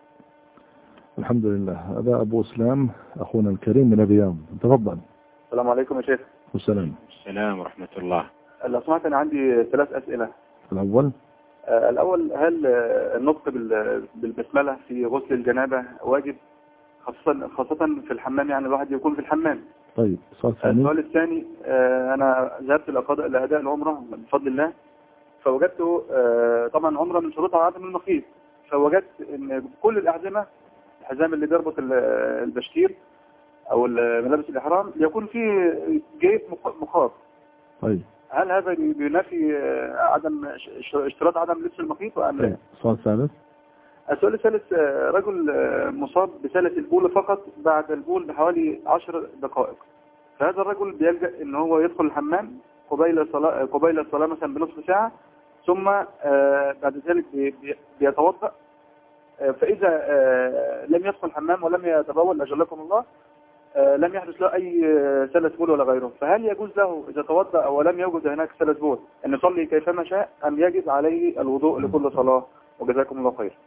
الحمد لله. هذا أبو إسلام أخونا الكريم من الرياض، تفضل. السلام عليكم يا شيخ. والسلام. السلام ورحمة الله. لو سمحت أنا عندي ثلاث أسئلة. الأول آه الأول هل آه النطق بالبسملة في غسل الجنابة واجب، خاصة خاصة في الحمام، يعني الواحد يكون في الحمام؟ طيب. السؤال الثاني. السؤال الثاني آه أنا ذهبت لقضاء لأداء العمرة بفضل الله، فوجدت آه طبعا عمرة من شروطها عدم المخيط، فوجدت إن كل الأحزمة، الحزام اللي بيربط البشكير أو ملابس الإحرام يكون فيه جيب مخاط. طيب. هل هذا بينافي عدم اشتراط عدم لبس المخيط ولا لا؟ السؤال الثالث. السؤال الثالث رجل مصاب بسالة البول فقط بعد البول بحوالي عشر دقائق، فهذا الرجل بيلجأ ان هو يدخل الحمام قبيل الصلاة قبيل الصلاة مثلا بنصف ساعة، ثم بعد ذلك بيتوضأ، فإذا لم يدخل الحمام ولم يتبول أجلكم الله لم يحدث له أي سلس بول ولا غيره، فهل يجوز له إذا توضأ ولم يوجد هناك سلس بول أن يصلي كيفما شاء، أم يجب عليه الوضوء لكل صلاة؟ وجزاكم الله خير.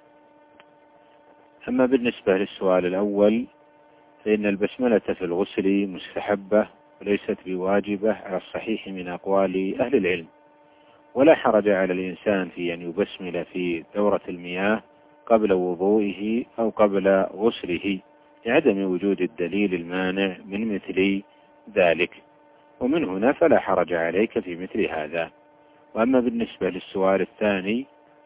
أما بالنسبة للسؤال الأول، فإن البسملة في الغسل مستحبة وليست بواجبة على الصحيح من أقوال أهل العلم، ولا حرج على الإنسان في أن يبسمل في دورة المياه قبل وضوئه أو قبل غسله لعدم وجود الدليل المانع من مثل ذلك، ومن هنا فلا حرج عليك في مثل هذا. وأما بالنسبة للسؤال الثاني،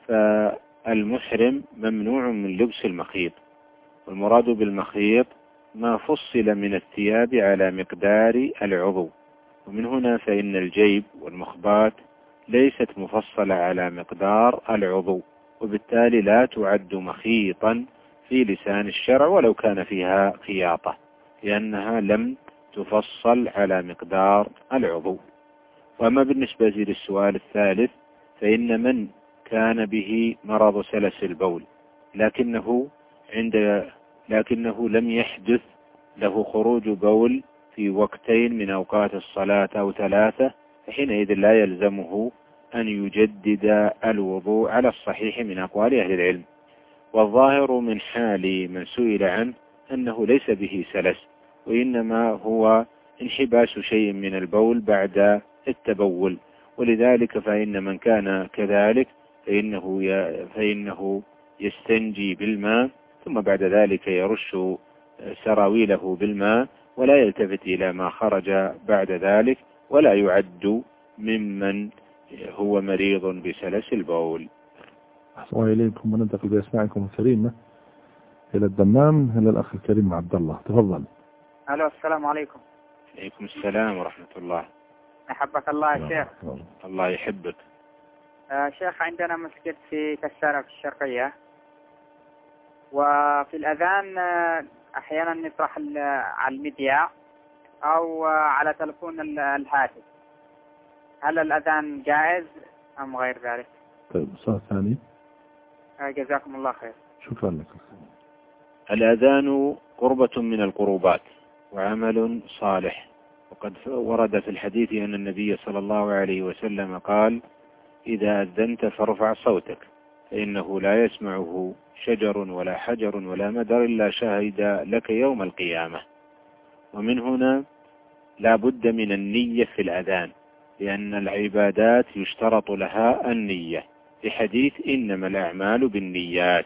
فالمحرم ممنوع من لبس المخيط، والمراد بالمخيط ما فصل من الثياب على مقدار العضو، ومن هنا فإن الجيب والمخبات ليست مفصلة على مقدار العضو، وبالتالي لا تعد مخيطا في لسان الشرع ولو كان فيها خياطة، لأنها لم تفصل على مقدار العضو. وأما بالنسبة للسؤال الثالث، فإن من كان به مرض سلس البول لكنه عند لكنه لم يحدث له خروج بول في وقتين من أوقات الصلاة أو ثلاثة، فحينئذ لا يلزمه أن يجدد الوضوء على الصحيح من أقوال أهل العلم. والظاهر من حال من سئل عنه أنه ليس به سلس، وإنما هو انحباس شيء من البول بعد التبول، ولذلك فإن من كان كذلك فإنه فإنه يستنجي بالماء، ثم بعد ذلك يرش سراويله بالماء ولا يلتفت إلى ما خرج بعد ذلك، ولا يعد ممن هو مريض بسلس البول. أحسن الله إليكم، وننتقل بأسماعكم الكريمة إلى الدمام إلى الأخ الكريم عبد الله، تفضل. ألو، السلام عليكم. عليكم السلام ورحمة الله. أحبك الله يا شيخ. الله يحبك. آه شيخ، عندنا مسجد في كسارة في الشرقية، وفي الأذان آه أحيانا نطرح على المذياع أو آه على تلفون الهاتف. هل الأذان جائز أم غير ذلك؟ طيب، سؤال ثاني. آه جزاكم الله خير. شكرا لك. الأذان قربة من القربات وعمل صالح، وقد ورد في الحديث أن النبي صلى الله عليه وسلم قال: إذا أذنت فارفع صوتك فإنه لا يسمعه شجر ولا حجر ولا مدر إلا شهد لك يوم القيامة. ومن هنا لا بد من النية في الأذان، لأن العبادات يشترط لها النية في حديث إنما الأعمال بالنيات.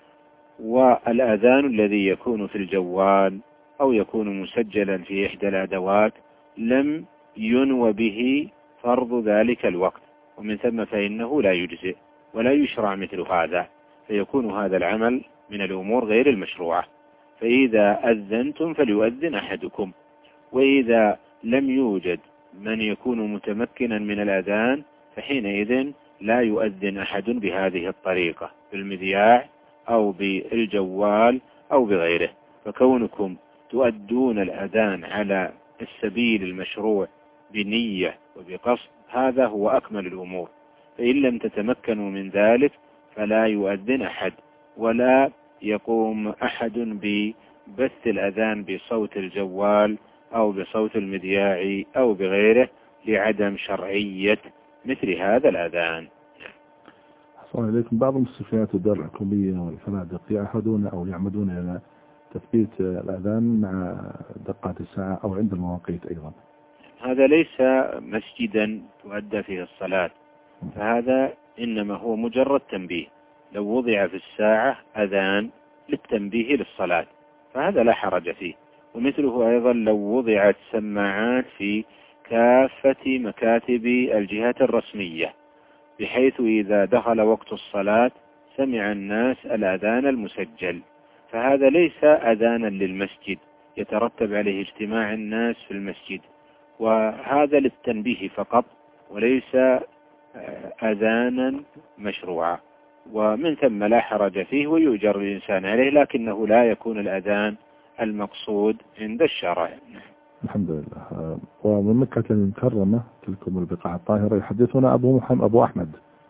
والأذان الذي يكون في الجوال أو يكون مسجلا في إحدى الأدوات لم ينوى به فرض ذلك الوقت، ومن ثم فإنه لا يجزئ ولا يشرع مثل هذا، فيكون هذا العمل من الأمور غير المشروعة. فإذا أذنتم فليؤذن أحدكم، وإذا لم يوجد من يكون متمكنا من الأذان فحينئذ لا يؤذن أحد بهذه الطريقة، بالمذياع أو بالجوال أو بغيره. فكونكم تؤدون الأذان على السبيل المشروع بنية وبقصد هذا هو أكمل الأمور. فإن لم تتمكنوا من ذلك فلا يؤذن أحد، ولا يقوم أحد ببث الأذان بصوت الجوال أو بصوت المذياع أو بغيره لعدم شرعية مثل هذا الأذان. أحسن إليكم. بعض المستشفيات والدار الحكومية والفنادق يعهدون أو يعمدون إلى تثبيت الأذان مع دقات الساعة أو عند المواقيت أيضا. هذا ليس مسجدا تؤدى فيه الصلاة، فهذا إنما هو مجرد تنبيه. لو وضع في الساعة أذان للتنبيه للصلاة فهذا لا حرج فيه. ومثله أيضا لو وضعت سماعات في كافة مكاتب الجهات الرسمية بحيث إذا دخل وقت الصلاة سمع الناس الأذان المسجل، فهذا ليس أذانا للمسجد يترتب عليه اجتماع الناس في المسجد، وهذا للتنبيه فقط وليس أذانا مشروعا، ومن ثم لا حرج فيه ويؤجر الإنسان عليه، لكنه لا يكون الأذان المقصود عند الشرع. الحمد لله. ومن مكة المكرمة تلكم البقاع الطاهرة يحدثنا أبو محمد أبو أحمد.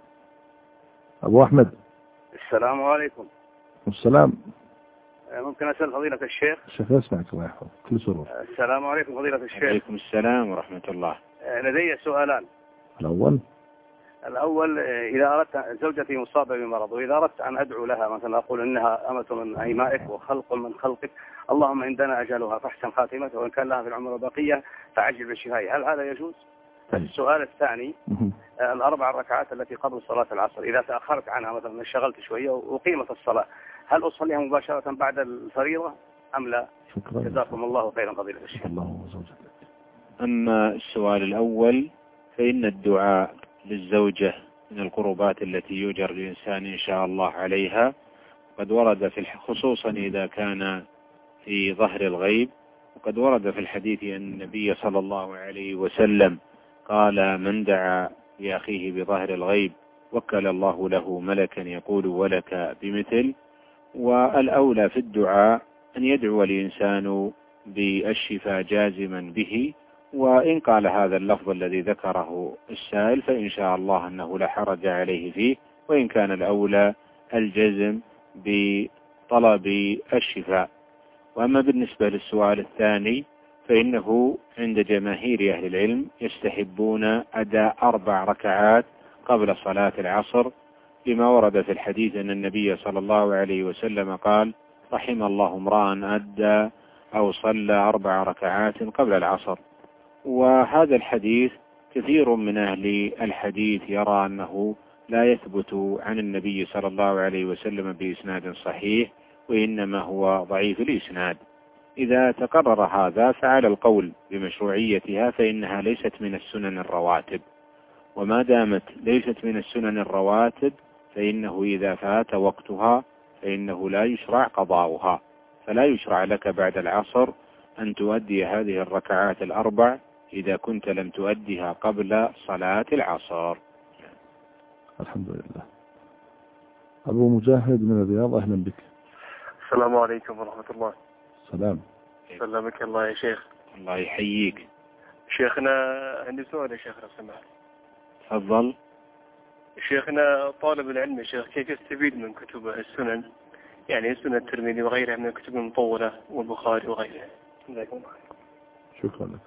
أبو أحمد، السلام عليكم. السلام. ممكن أسأل فضيلة الشيخ؟ الشيخ يسمعك الله يحفظك كل سرور. السلام عليكم فضيلة الشيخ. عليكم السلام ورحمة الله. لدي سؤالان. الأول الأول إذا أردت زوجتي مصابة بمرض، وإذا أردت أن أدعو لها مثلا أقول إنها أمة من أيمائك وخلق من خلقك، اللهم إن دنا أجلها فاحسن خاتمتها وإن كان لها في العمر بقية فعجل بشفائها، هل هذا يجوز؟ السؤال الثاني، الأربع ركعات التي قبل صلاة العصر إذا تأخرت عنها مثلا انشغلت شوية وقيمت الصلاة، هل أصليها مباشرة بعد الفريضة أم لا؟ شكرا. جزاكم الله خيرا فضيلة الشيخ. الله وزوجك. أما السؤال الأول فإن الدعاء للزوجة من القربات التي يؤجر الإنسان إن شاء الله عليها، قد ورد في خصوصا إذا كان في ظهر الغيب، وقد ورد في الحديث أن النبي صلى الله عليه وسلم قال: من دعا لأخيه بظهر الغيب وكل الله له ملكا يقول ولك بمثل. والأولى في الدعاء أن يدعو الإنسان بالشفاء جازما به، وإن قال هذا اللفظ الذي ذكره السائل فإن شاء الله أنه لا حرج عليه فيه، وإن كان الأولى الجزم بطلب الشفاء. وأما بالنسبة للسؤال الثاني فإنه عند جماهير أهل العلم يستحبون أداء أربع ركعات قبل صلاة العصر، لما ورد في الحديث أن النبي صلى الله عليه وسلم قال: رحم الله امرأ أدى أو صلى أربع ركعات قبل العصر. وهذا الحديث كثير من أهل الحديث يرى أنه لا يثبت عن النبي صلى الله عليه وسلم بإسناد صحيح، وإنما هو ضعيف الإسناد. إذا تقرر هذا فعلى القول بمشروعيتها فإنها ليست من السنن الرواتب، وما دامت ليست من السنن الرواتب فإنه إذا فات وقتها فإنه لا يشرع قضاؤها، فلا يشرع لك بعد العصر أن تؤدي هذه الركعات الأربع إذا كنت لم تؤديها قبل صلاة العصر. الحمد لله. أبو مجاهد من الرياض، أهلا بك. السلام عليكم ورحمة الله. سلام. سلامك الله يا شيخ. الله يحييك. شيخنا عندي سؤال يا شيخ لو سمحت. تفضل. شيخنا طالب العلم يا شيخ، كيف يستفيد من كتب السنن، يعني سنن الترمذي وغيرها من الكتب المطولة والبخاري وغيرها؟ شكرا لك.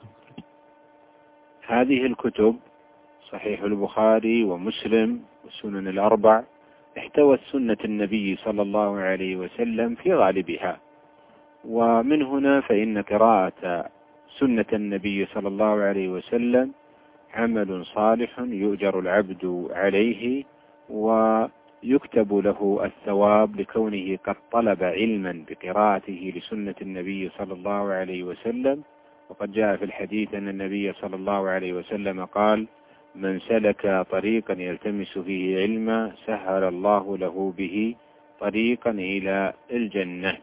هذه الكتب صحيح البخاري ومسلم والسنن الأربع احتوت سنة النبي صلى الله عليه وسلم في غالبها، ومن هنا فإن قراءة سنة النبي صلى الله عليه وسلم عمل صالح يؤجر العبد عليه ويكتب له الثواب لكونه قد طلب علما بقراءته لسنة النبي صلى الله عليه وسلم. وقد جاء في الحديث أن النبي صلى الله عليه وسلم قال: من سلك طريقا يلتمس فيه علما سهل الله له به طريقا إلى الجنة.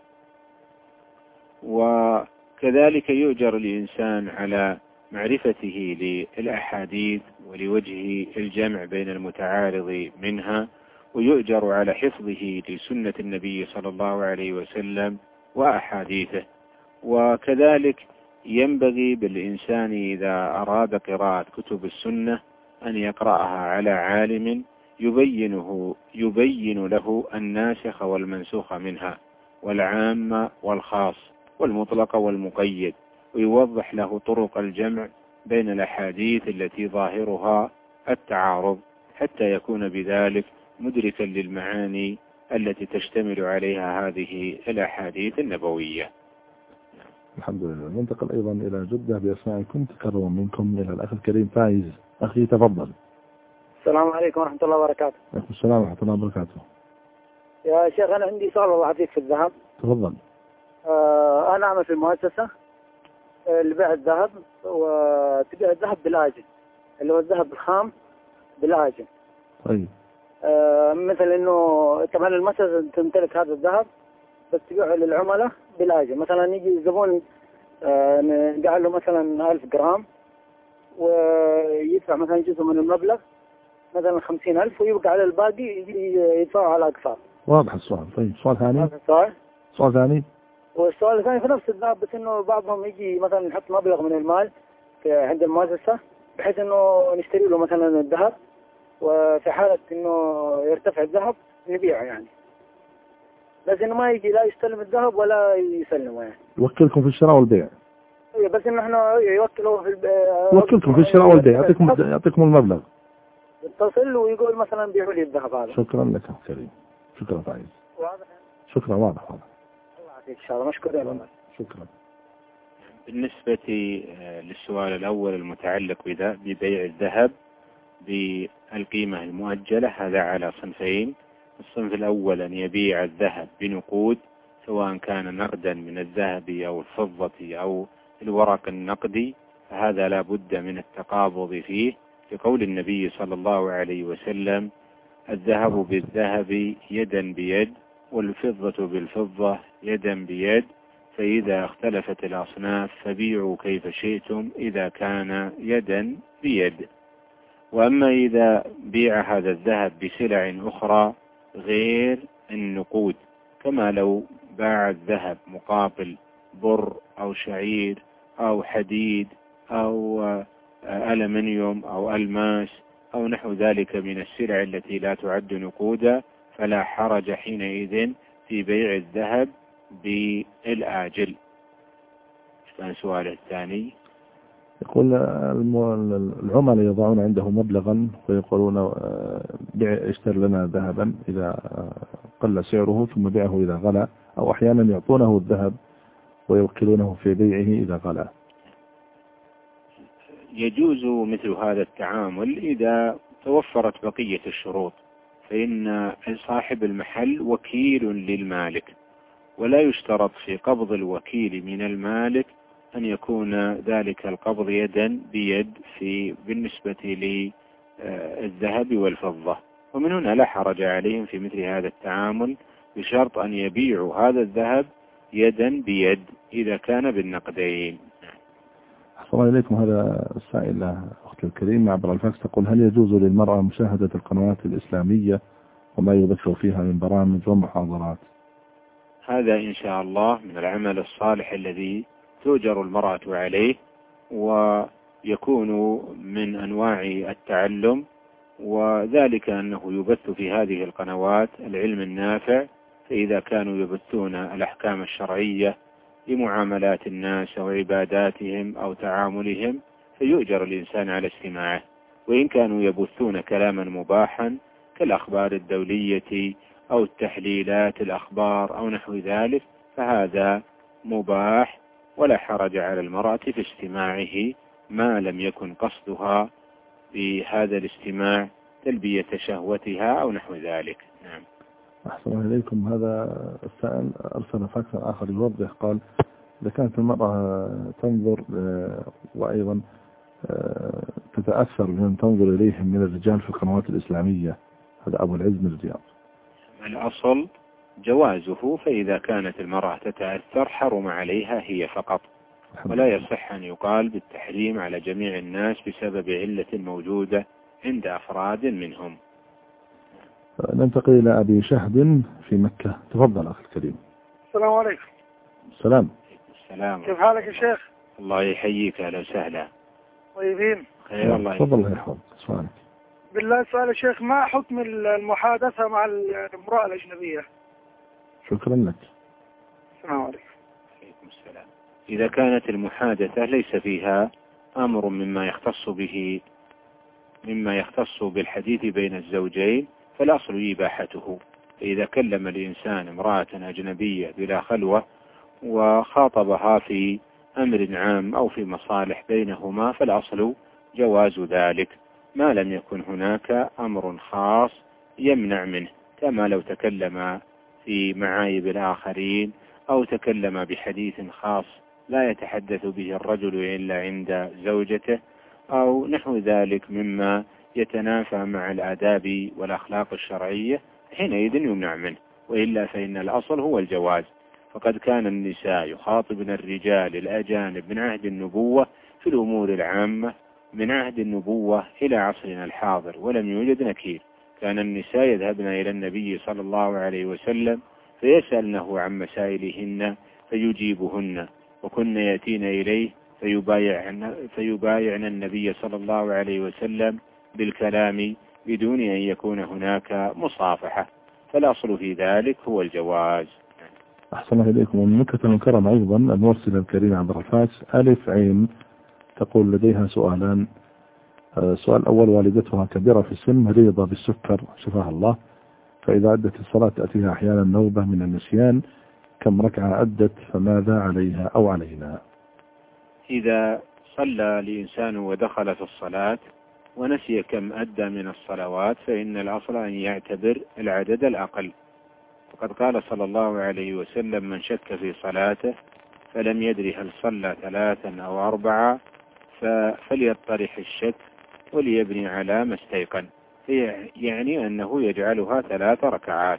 وكذلك يؤجر الإنسان على معرفته للأحاديث ولوجه الجمع بين المتعارض منها، ويؤجر على حفظه لسنة النبي صلى الله عليه وسلم وأحاديثه. وكذلك ينبغي بالإنسان إذا أراد قراءة كتب السنة أن يقرأها على عالم يبينه يبين له الناسخ والمنسوخ منها والعام والخاص والمطلق والمقيد، ويوضح له طرق الجمع بين الأحاديث التي ظاهرها التعارض، حتى يكون بذلك مدركا للمعاني التي تشتمل عليها هذه الأحاديث النبوية. الحمد لله. ننتقل أيضا إلى جدة بأسماعكم، تكرم منكم إلى الأخ الكريم فايز. أخي تفضل. السلام عليكم ورحمة الله وبركاته. عليكم السلام ورحمة الله وبركاته. يا شيخ أنا عندي سؤال الله يعطيك في الذهب. تفضل. آه أنا أعمل في المؤسسة لبيع الذهب، وتبيع الذهب بالآجل، اللي هو الذهب الخام بالآجل. طيب. آه مثل إنه طبعا المؤسسة تمتلك هذا الذهب بس تبيعه للعملاء بالآجل. مثلا يجي زبون آه نبيع له مثلا ألف جرام ويدفع مثلا جزء من المبلغ مثلا خمسين ألف ويبقى على الباقي يدفعه على أقساط. واضح السؤال. طيب سؤال ثاني. هذا السؤال. سؤال ثاني. والسؤال الثاني في نفس الذهب، بس إنه بعضهم يجي مثلا يحط مبلغ من المال في عند المؤسسة بحيث إنه نشتري له مثلا الذهب، وفي حالة إنه يرتفع الذهب نبيعه يعني، بس إنه ما يجي لا يستلم الذهب ولا يسلمه يعني. يوكلكم في الشراء والبيع. إيه بس إنه إحنا يوكله في البيع. يوكلكم في الشراء والبيع، يعطيكم يعطيكم المبلغ. يتصل ويقول مثلا بيعوا لي الذهب هذا. شكرا لك كريم. شكرا فايز. واضح. شكرا. واضح واضح. الله يعطيك إن شاء الله. مشكور يا الله. شكرا. بالنسبة للسؤال الأول المتعلق ببيع الذهب بالقيمة المؤجلة، هذا على صنفين. الصنف الأول أن يبيع الذهب بنقود، سواء كان نقدا من الذهب أو الفضة أو الورق النقدي، فهذا لا بد من التقابض فيه، لقول النبي صلى الله عليه وسلم: الذهب بالذهب يدا بيد، والفضة بالفضة يدا بيد، فإذا اختلفت الأصناف فبيعوا كيف شئتم إذا كان يدا بيد. وأما إذا بيع هذا الذهب بسلع أخرى غير النقود، كما لو باع الذهب مقابل بر أو شعير أو حديد أو ألمنيوم أو ألماس أو نحو ذلك من السلع التي لا تعد نقودا، فلا حرج حينئذ في بيع الذهب بالآجل. كان سؤال الثاني. يقول العملاء يضعون عنده مبلغا ويقولون بيع اشتر لنا ذهبا إذا قل سعره ثم بيعه إذا غلى، أو أحيانا يعطونه الذهب ويوكلونه في بيعه إذا غلى. يجوز مثل هذا التعامل إذا توفرت بقية الشروط، فإن صاحب المحل وكيل للمالك، ولا يشترط في قبض الوكيل من المالك أن يكون ذلك القبض يدا بيد في بالنسبة للذهب والفضة، ومن هنا لا حرج عليهم في مثل هذا التعامل، بشرط أن يبيعوا هذا الذهب يدا بيد إذا كان بالنقدين. أحسن الله إليكم. هذا السائل أختي الكريم عبر الفاكس تقول: هل يجوز للمرأة مشاهدة القنوات الإسلامية وما يبث فيها من برامج ومحاضرات؟ هذا إن شاء الله من العمل الصالح الذي تؤجر المرأة عليه، ويكون من أنواع التعلم، وذلك أنه يبث في هذه القنوات العلم النافع. فإذا كانوا يبثون الأحكام الشرعية لمعاملات الناس وعباداتهم أو تعاملهم فيؤجر الإنسان على استماعه. وإن كانوا يبثون كلاما مباحا كالأخبار الدولية أو التحليلات الأخبار أو نحو ذلك فهذا مباح ولا حرج على المرأة في استماعه، ما لم يكن قصدها بهذا الاستماع تلبية شهوتها أو نحو ذلك. نعم. أحسن الله إليكم. هذا السائل أرسل فاكسا آخر يوضح، قال: إذا كانت المرأة تنظر وأيضا تتأثر بمن تنظر إليهم من الرجال في القنوات الإسلامية، هذا أبو العز من الرياض. الأصل جوازه، فإذا كانت المرأة تتأثر حرم عليها هي فقط، ولا يصح أن يقال بالتحريم على جميع الناس بسبب علة موجودة عند أفراد منهم. ننتقل إلى أبي شهد في مكة. تفضل أخي الكريم. السلام عليكم. السلام. السلام. كيف حالك يا شيخ؟ الله يحييك. أهلا وسهلا. طيبين. خير الله. تفضل الله يحفظك. سؤالك. بالله سؤال يا شيخ، ما حكم المحادثة مع المرأة الأجنبية؟ شكرا لك. السلام عليكم. عليكم السلام. إذا كانت المحادثة ليس فيها أمر مما يختص به مما يختص بالحديث بين الزوجين فالأصل إباحته. فإذا كلم الإنسان امرأة أجنبية بلا خلوة وخاطبها في أمر عام أو في مصالح بينهما فالأصل جواز ذلك، ما لم يكن هناك أمر خاص يمنع منه، كما لو تكلم في معايب الآخرين أو تكلم بحديث خاص لا يتحدث به الرجل إلا عند زوجته أو نحو ذلك مما يتنافى مع الآداب والأخلاق الشرعية، حينئذ يمنع منه، وإلا فإن الأصل هو الجواز. فقد كان النساء يخاطبن الرجال الأجانب من عهد النبوة في الأمور العامة من عهد النبوة إلى عصرنا الحاضر ولم يوجد نكير. كان النساء يذهبن إلى النبي صلى الله عليه وسلم فيسألنه عن مسائلهن فيجيبهن، وكن يأتين إليه فيبايعن, فيبايعن النبي صلى الله عليه وسلم بالكلام بدون أن يكون هناك مصافحة، فالأصل في ذلك هو الجواز. أحسن الله إليكم. ومن مكة المكرمة أيضا المرسلة الكريمة عبد الفاس ألف عين تقول لديها سؤالان. السؤال الأول: والدتها كبيرة في السن مريضة بالسكر شفاها الله، فإذا أدت الصلاة تأتيها أحيانا نوبة من النسيان، كم ركعة أدت فماذا عليها أو علينا؟ إذا صلى الإنسان ودخل في الصلاة ونسي كم أدى من الصلوات فإن الأصل أن يعتبر العدد الأقل، وقد قال صلى الله عليه وسلم: من شك في صلاته فلم يدري هل صلى ثلاثا أو أربعة فليطرح الشك وليبني على ما استيقن، يعني أنه يجعلها ثلاث ركعات.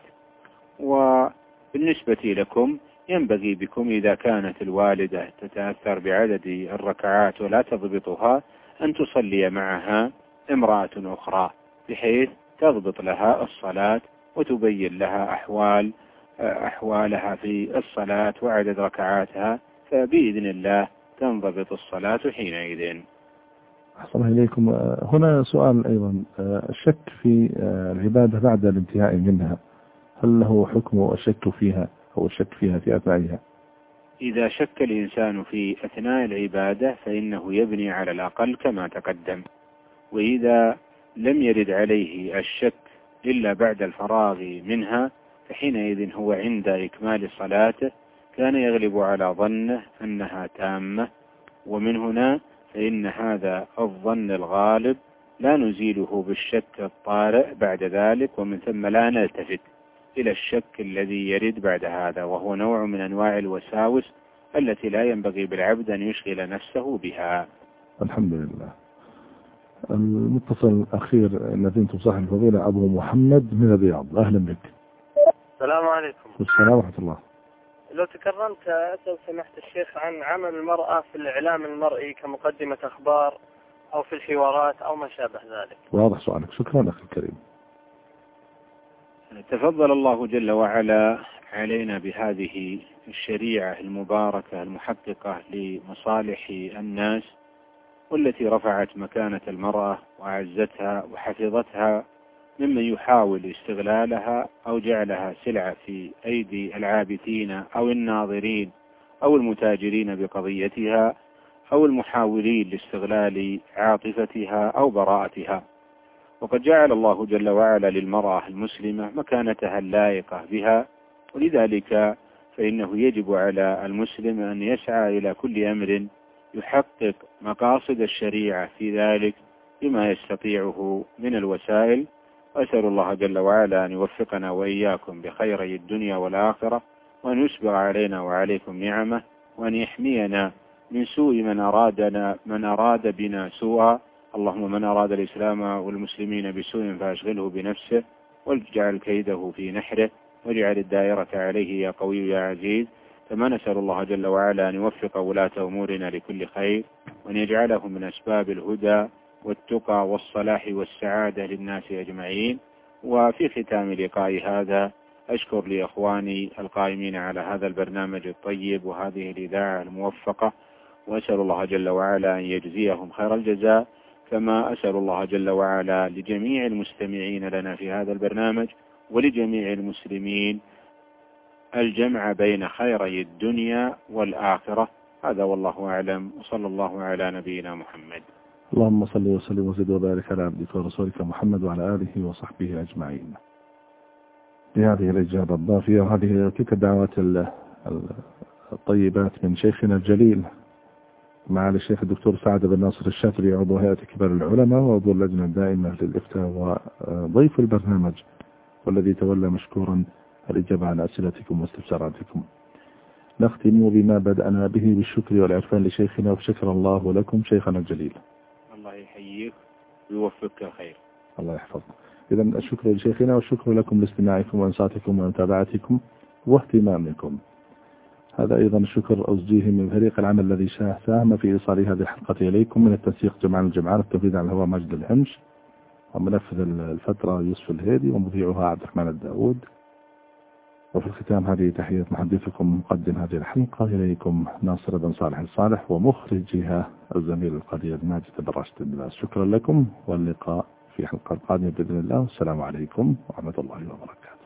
وبالنسبة لكم ينبغي بكم إذا كانت الوالدة تتأثر بعدد الركعات ولا تضبطها أن تصلي معها امرأة أخرى بحيث تضبط لها الصلاة وتبين لها أحوال أحوالها في الصلاة وعدد ركعاتها، فبإذن الله تنضبط الصلاة حينئذ. أحسن الله إليكم. هنا سؤال أيضا: الشك في العبادة بعد الانتهاء منها، هل له حكم الشك فيها أو الشك فيها في أثنائها؟ إذا شك الإنسان في أثناء العبادة فإنه يبني على الأقل كما تقدم، وإذا لم يرد عليه الشك إلا بعد الفراغ منها فحينئذ هو عند إكمال صلاته كان يغلب على ظنه أنها تامة، ومن هنا فإن هذا الظن الغالب لا نزيله بالشك الطارئ بعد ذلك، ومن ثم لا نلتفت إلى الشك الذي يرد بعد هذا، وهو نوع من أنواع الوساوس التي لا ينبغي بالعبد أن يشغل نفسه بها. الحمد لله. المتصل الأخير الذي تصاحب الفضيلة أبو محمد من الرياض. أهلا بك. السلام عليكم. السلام ورحمة الله. لو تكرمت أسأل سماحة الشيخ عن عمل المرأة في الإعلام المرئي كمقدمة أخبار أو في الحوارات أو ما شابه ذلك. واضح سؤالك، شكرا أخي الكريم. تفضل الله جل وعلا علينا بهذه الشريعة المباركة المحققة لمصالح الناس، والتي رفعت مكانة المرأة وأعزتها وحفظتها ممن يحاول استغلالها أو جعلها سلعة في أيدي العابثين أو الناظرين أو المتاجرين بقضيتها أو المحاولين لاستغلال عاطفتها أو براءتها. وقد جعل الله جل وعلا للمرأة المسلمة مكانتها اللائقة بها، ولذلك فإنه يجب على المسلم أن يسعى إلى كل أمر يحقق مقاصد الشريعة في ذلك بما يستطيعه من الوسائل. وأسأل الله جل وعلا أن يوفقنا وإياكم بخيري الدنيا والآخرة، وأن يسبغ علينا وعليكم نعمه، وأن يحمينا من سوء من أرادنا من أراد بنا سوءا. اللهم من أراد الإسلام والمسلمين بسوء فأشغله بنفسه واجعل كيده في نحره واجعل الدائرة عليه يا قوي يا عزيز. كما نسأل الله جل وعلا أن يوفق ولاة أمورنا لكل خير، وأن يجعلهم من أسباب الهدى والتقى والصلاح والسعادة للناس أجمعين. وفي ختام لقاء هذا أشكر لإخواني القائمين على هذا البرنامج الطيب وهذه الإذاعة الموفقة، وأسأل الله جل وعلا أن يجزيهم خير الجزاء، كما أسأل الله جل وعلا لجميع المستمعين لنا في هذا البرنامج ولجميع المسلمين الجمع بين خيري الدنيا والآخرة. هذا والله أعلم، وصلى الله على نبينا محمد. اللهم صل وسلم وزد وبارك على عبدك ورسولك محمد وعلى آله وصحبه أجمعين. بهذه الإجابة الضافية وهذه تلك الدعوات الطيبات من شيخنا الجليل معالي الشيخ الدكتور سعد بن ناصر الشافعي، عضو هيئة كبار العلماء وعضو اللجنة الدائمة للإفتاء وضيف البرنامج، والذي تولى مشكورا الإجابة على أسئلتكم واستفساراتكم. نختم بما بدأنا به بالشكر والعرفان لشيخنا، وشكر الله لكم شيخنا الجليل. الله يحييك ويوفقك الخير. الله يحفظك. إذا الشكر لشيخنا والشكر لكم لاستماعكم وانصاتكم ومتابعتكم واهتمامكم. هذا أيضا الشكر أوجيه من فريق العمل الذي ساهم في إيصال هذه الحلقة إليكم، من التنسيق جمال الجمعان، التنفيذ على الهواء ماجد الهمش، ومنفذ الفترة يوسف الهيدي، ومذيعها عبد الرحمن الداود. وفي الختام هذه تحية محدثكم مقدم هذه الحلقة إليكم ناصر بن صالح الصالح، ومخرجها الزميل القدير ماجد بن راشد الناس. شكرا لكم، واللقاء في حلقة قادمة بإذن الله. والسلام عليكم ورحمة الله وبركاته.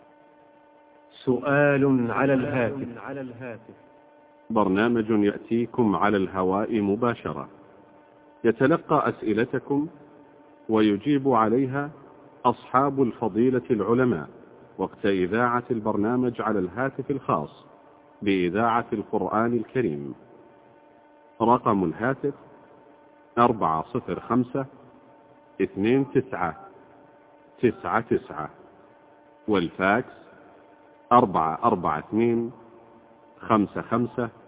سؤال على الهاتف، برنامج يأتيكم على الهواء مباشرة، يتلقى أسئلتكم ويجيب عليها أصحاب الفضيلة العلماء وقت إذاعة البرنامج على الهاتف الخاص بإذاعة القرآن الكريم. رقم الهاتف أربعة صفر خمسة اثنين تسعة تسعة تسعة، والفاكس أربعة أربعة اثنين خمسة خمسة